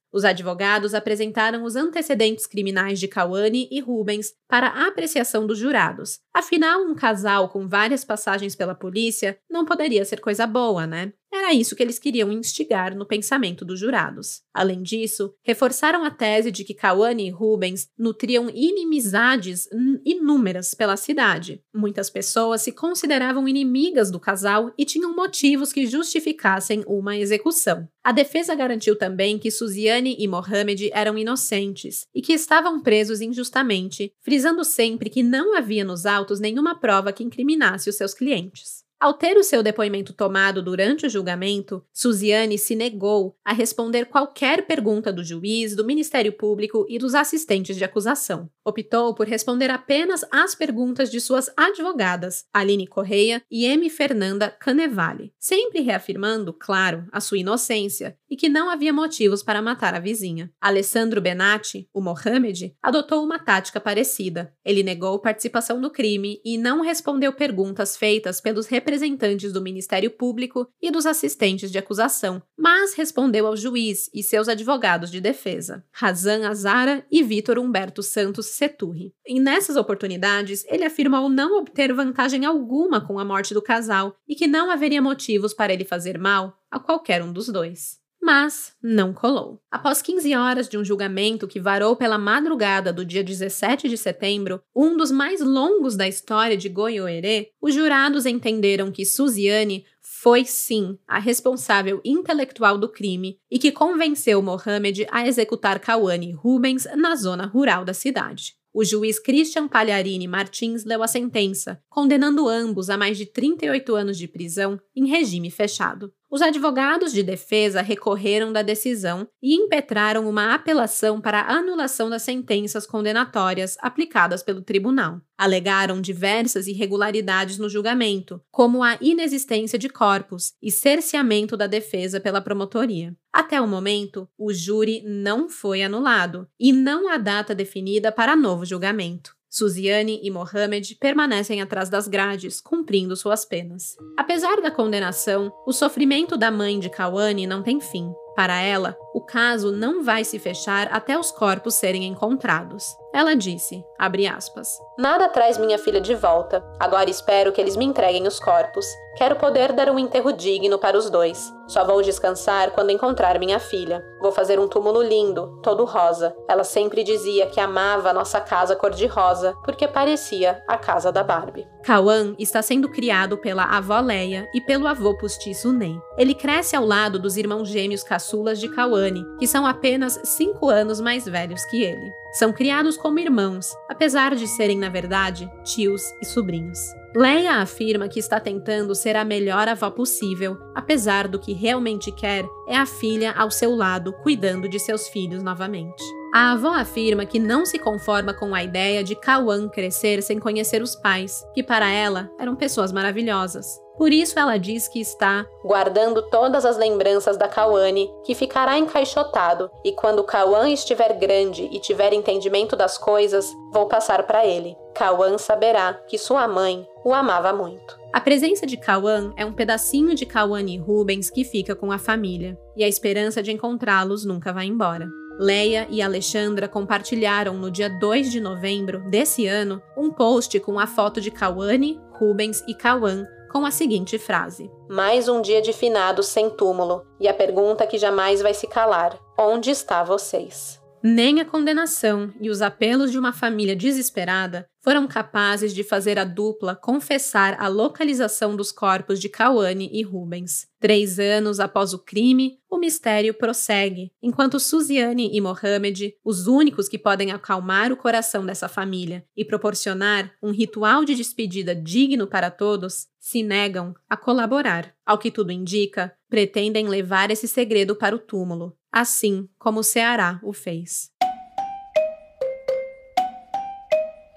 Os advogados apresentaram os antecedentes criminais de Cauane e Rubens para a apreciação dos jurados. Afinal, um casal com várias passagens pela polícia não poderia ser coisa boa, né? Era isso que eles queriam instigar no pensamento dos jurados. Além disso, reforçaram a tese de que Cauane e Rubens nutriam inimizades inúmeras pela cidade. Muitas pessoas se consideravam inimigas do casal e tinham motivos que justificassem uma execução. A defesa garantiu também que Suziane e Mohamed eram inocentes e que estavam presos injustamente, frisando sempre que não havia nos autos nenhuma prova que incriminasse os seus clientes. Ao ter o seu depoimento tomado durante o julgamento, Suziane se negou a responder qualquer pergunta do juiz, do Ministério Público e dos assistentes de acusação. Optou por responder apenas às perguntas de suas advogadas, Aline Correia e M. Fernanda Canevale, sempre reafirmando, claro, a sua inocência e que não havia motivos para matar a vizinha. Alessandro Benatti, o Mohamed, adotou uma tática parecida. Ele negou participação no crime e não respondeu perguntas feitas pelos representantes do Ministério Público e dos assistentes de acusação, mas respondeu ao juiz e seus advogados de defesa, Razan Azara e Vitor Humberto Santos Seturri. E nessas oportunidades, ele afirmou não obter vantagem alguma com a morte do casal e que não haveria motivos para ele fazer mal a qualquer um dos dois. Mas não colou. Após 15 horas de um julgamento que varou pela madrugada do dia 17 de setembro, um dos mais longos da história de Goiôerê, os jurados entenderam que Suziane foi, sim, a responsável intelectual do crime e que convenceu Mohamed a executar Cauane e Rubens na zona rural da cidade. O juiz Christian Pagliarini Martins leu a sentença, condenando ambos a mais de 38 anos de prisão em regime fechado. Os advogados de defesa recorreram da decisão e impetraram uma apelação para a anulação das sentenças condenatórias aplicadas pelo tribunal. Alegaram diversas irregularidades no julgamento, como a inexistência de corpos e cerceamento da defesa pela promotoria. Até o momento, o júri não foi anulado e não há data definida para novo julgamento. Suziane e Mohamed permanecem atrás das grades, cumprindo suas penas. Apesar da condenação, o sofrimento da mãe de Cauane não tem fim. Para ela, o caso não vai se fechar até os corpos serem encontrados. Ela disse, abre aspas, "Nada traz minha filha de volta. Agora espero que eles me entreguem os corpos. Quero poder dar um enterro digno para os dois. Só vou descansar quando encontrar minha filha. Vou fazer um túmulo lindo, todo rosa. Ela sempre dizia que amava a nossa casa cor-de-rosa, porque parecia a casa da Barbie." Cauã está sendo criado pela avó Leia e pelo avô postiço Ney. Ele cresce ao lado dos irmãos gêmeos caçulas de Cauane, que são apenas 5 anos mais velhos que ele. São criados como irmãos, apesar de serem, na verdade, tios e sobrinhos. Leia afirma que está tentando ser a melhor avó possível, apesar do que realmente quer é a filha ao seu lado, cuidando de seus filhos novamente. A avó afirma que não se conforma com a ideia de Cauã crescer sem conhecer os pais, que para ela eram pessoas maravilhosas. Por isso ela diz que está guardando todas as lembranças da Cauane, que ficará encaixotado, e quando Cauã estiver grande e tiver entendimento das coisas, vou passar para ele. Cauã saberá que sua mãe o amava muito. A presença de Cauã é um pedacinho de Cauane e Rubens que fica com a família, e a esperança de encontrá-los nunca vai embora. Leia e Alexandra compartilharam no dia 2 de novembro desse ano um post com a foto de Cauane, Rubens e Cauã, com a seguinte frase: "Mais um dia de finados sem túmulo, e a pergunta que jamais vai se calar: onde está vocês?" Nem a condenação e os apelos de uma família desesperada foram capazes de fazer a dupla confessar a localização dos corpos de Cauane e Rubens. 3 anos após o crime, o mistério prossegue, enquanto Suziane e Mohamed, os únicos que podem acalmar o coração dessa família e proporcionar um ritual de despedida digno para todos, se negam a colaborar. Ao que tudo indica, pretendem levar esse segredo para o túmulo, assim como o Ceará o fez.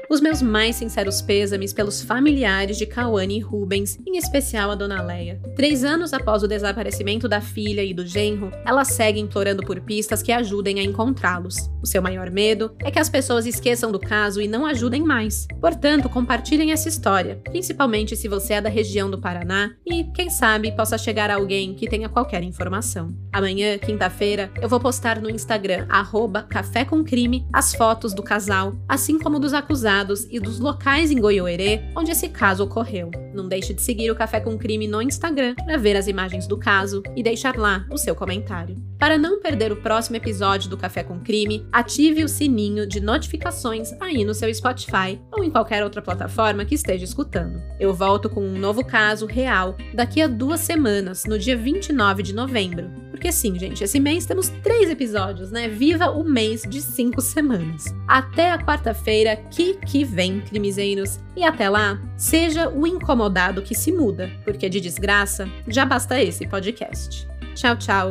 Os meus mais sinceros pêsames pelos familiares de Cauane e Rubens, em especial a dona Leia. 3 anos após o desaparecimento da filha e do genro, ela segue implorando por pistas que ajudem a encontrá-los. O seu maior medo é que as pessoas esqueçam do caso e não ajudem mais. Portanto, compartilhem essa história, principalmente se você é da região do Paraná e, quem sabe, possa chegar a alguém que tenha qualquer informação. Amanhã, quinta-feira, eu vou postar no Instagram @cafécomcrime as fotos do casal, assim como dos acusados e dos locais em Goiôerê onde esse caso ocorreu. Não deixe de seguir o Café com Crime no Instagram para ver as imagens do caso e deixar lá o seu comentário. Para não perder o próximo episódio do Café com Crime, ative o sininho de notificações aí no seu Spotify ou em qualquer outra plataforma que esteja escutando. Eu volto com um novo caso real daqui a 2 semanas, no dia 29 de novembro. Porque sim, gente, esse mês temos 3 episódios, né? Viva o mês de 5 semanas. Até a quarta-feira que vem, crimezeiros. E até lá, seja o incomodado que se muda, porque de desgraça já basta esse podcast. Tchau, tchau!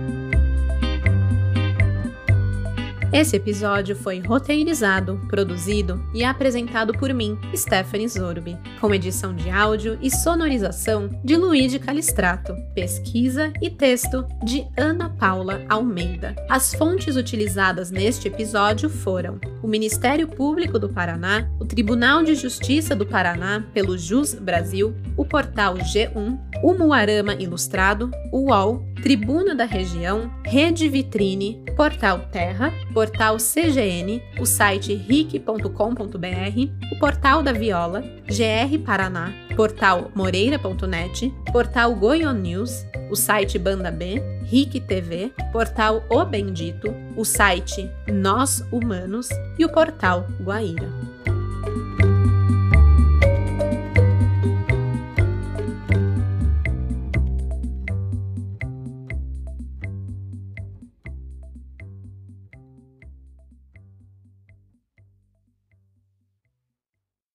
Esse episódio foi roteirizado, produzido e apresentado por mim, Stephanie Zorbi, com edição de áudio e sonorização de Luigi Calistrato, pesquisa e texto de Ana Paula Almeida. As fontes utilizadas neste episódio foram o Ministério Público do Paraná, o Tribunal de Justiça do Paraná pelo Jus Brasil, o portal G1, o Muarama Ilustrado, o UOL, Tribuna da Região, Rede Vitrine, Portal Terra, Portal CGN, o site ric.com.br, o Portal da Viola, GR Paraná, Portal Moreira.net, Portal Goiônews, o site Banda B, RIC TV, Portal O Bendito, o site Nós Humanos e o Portal Guaíra.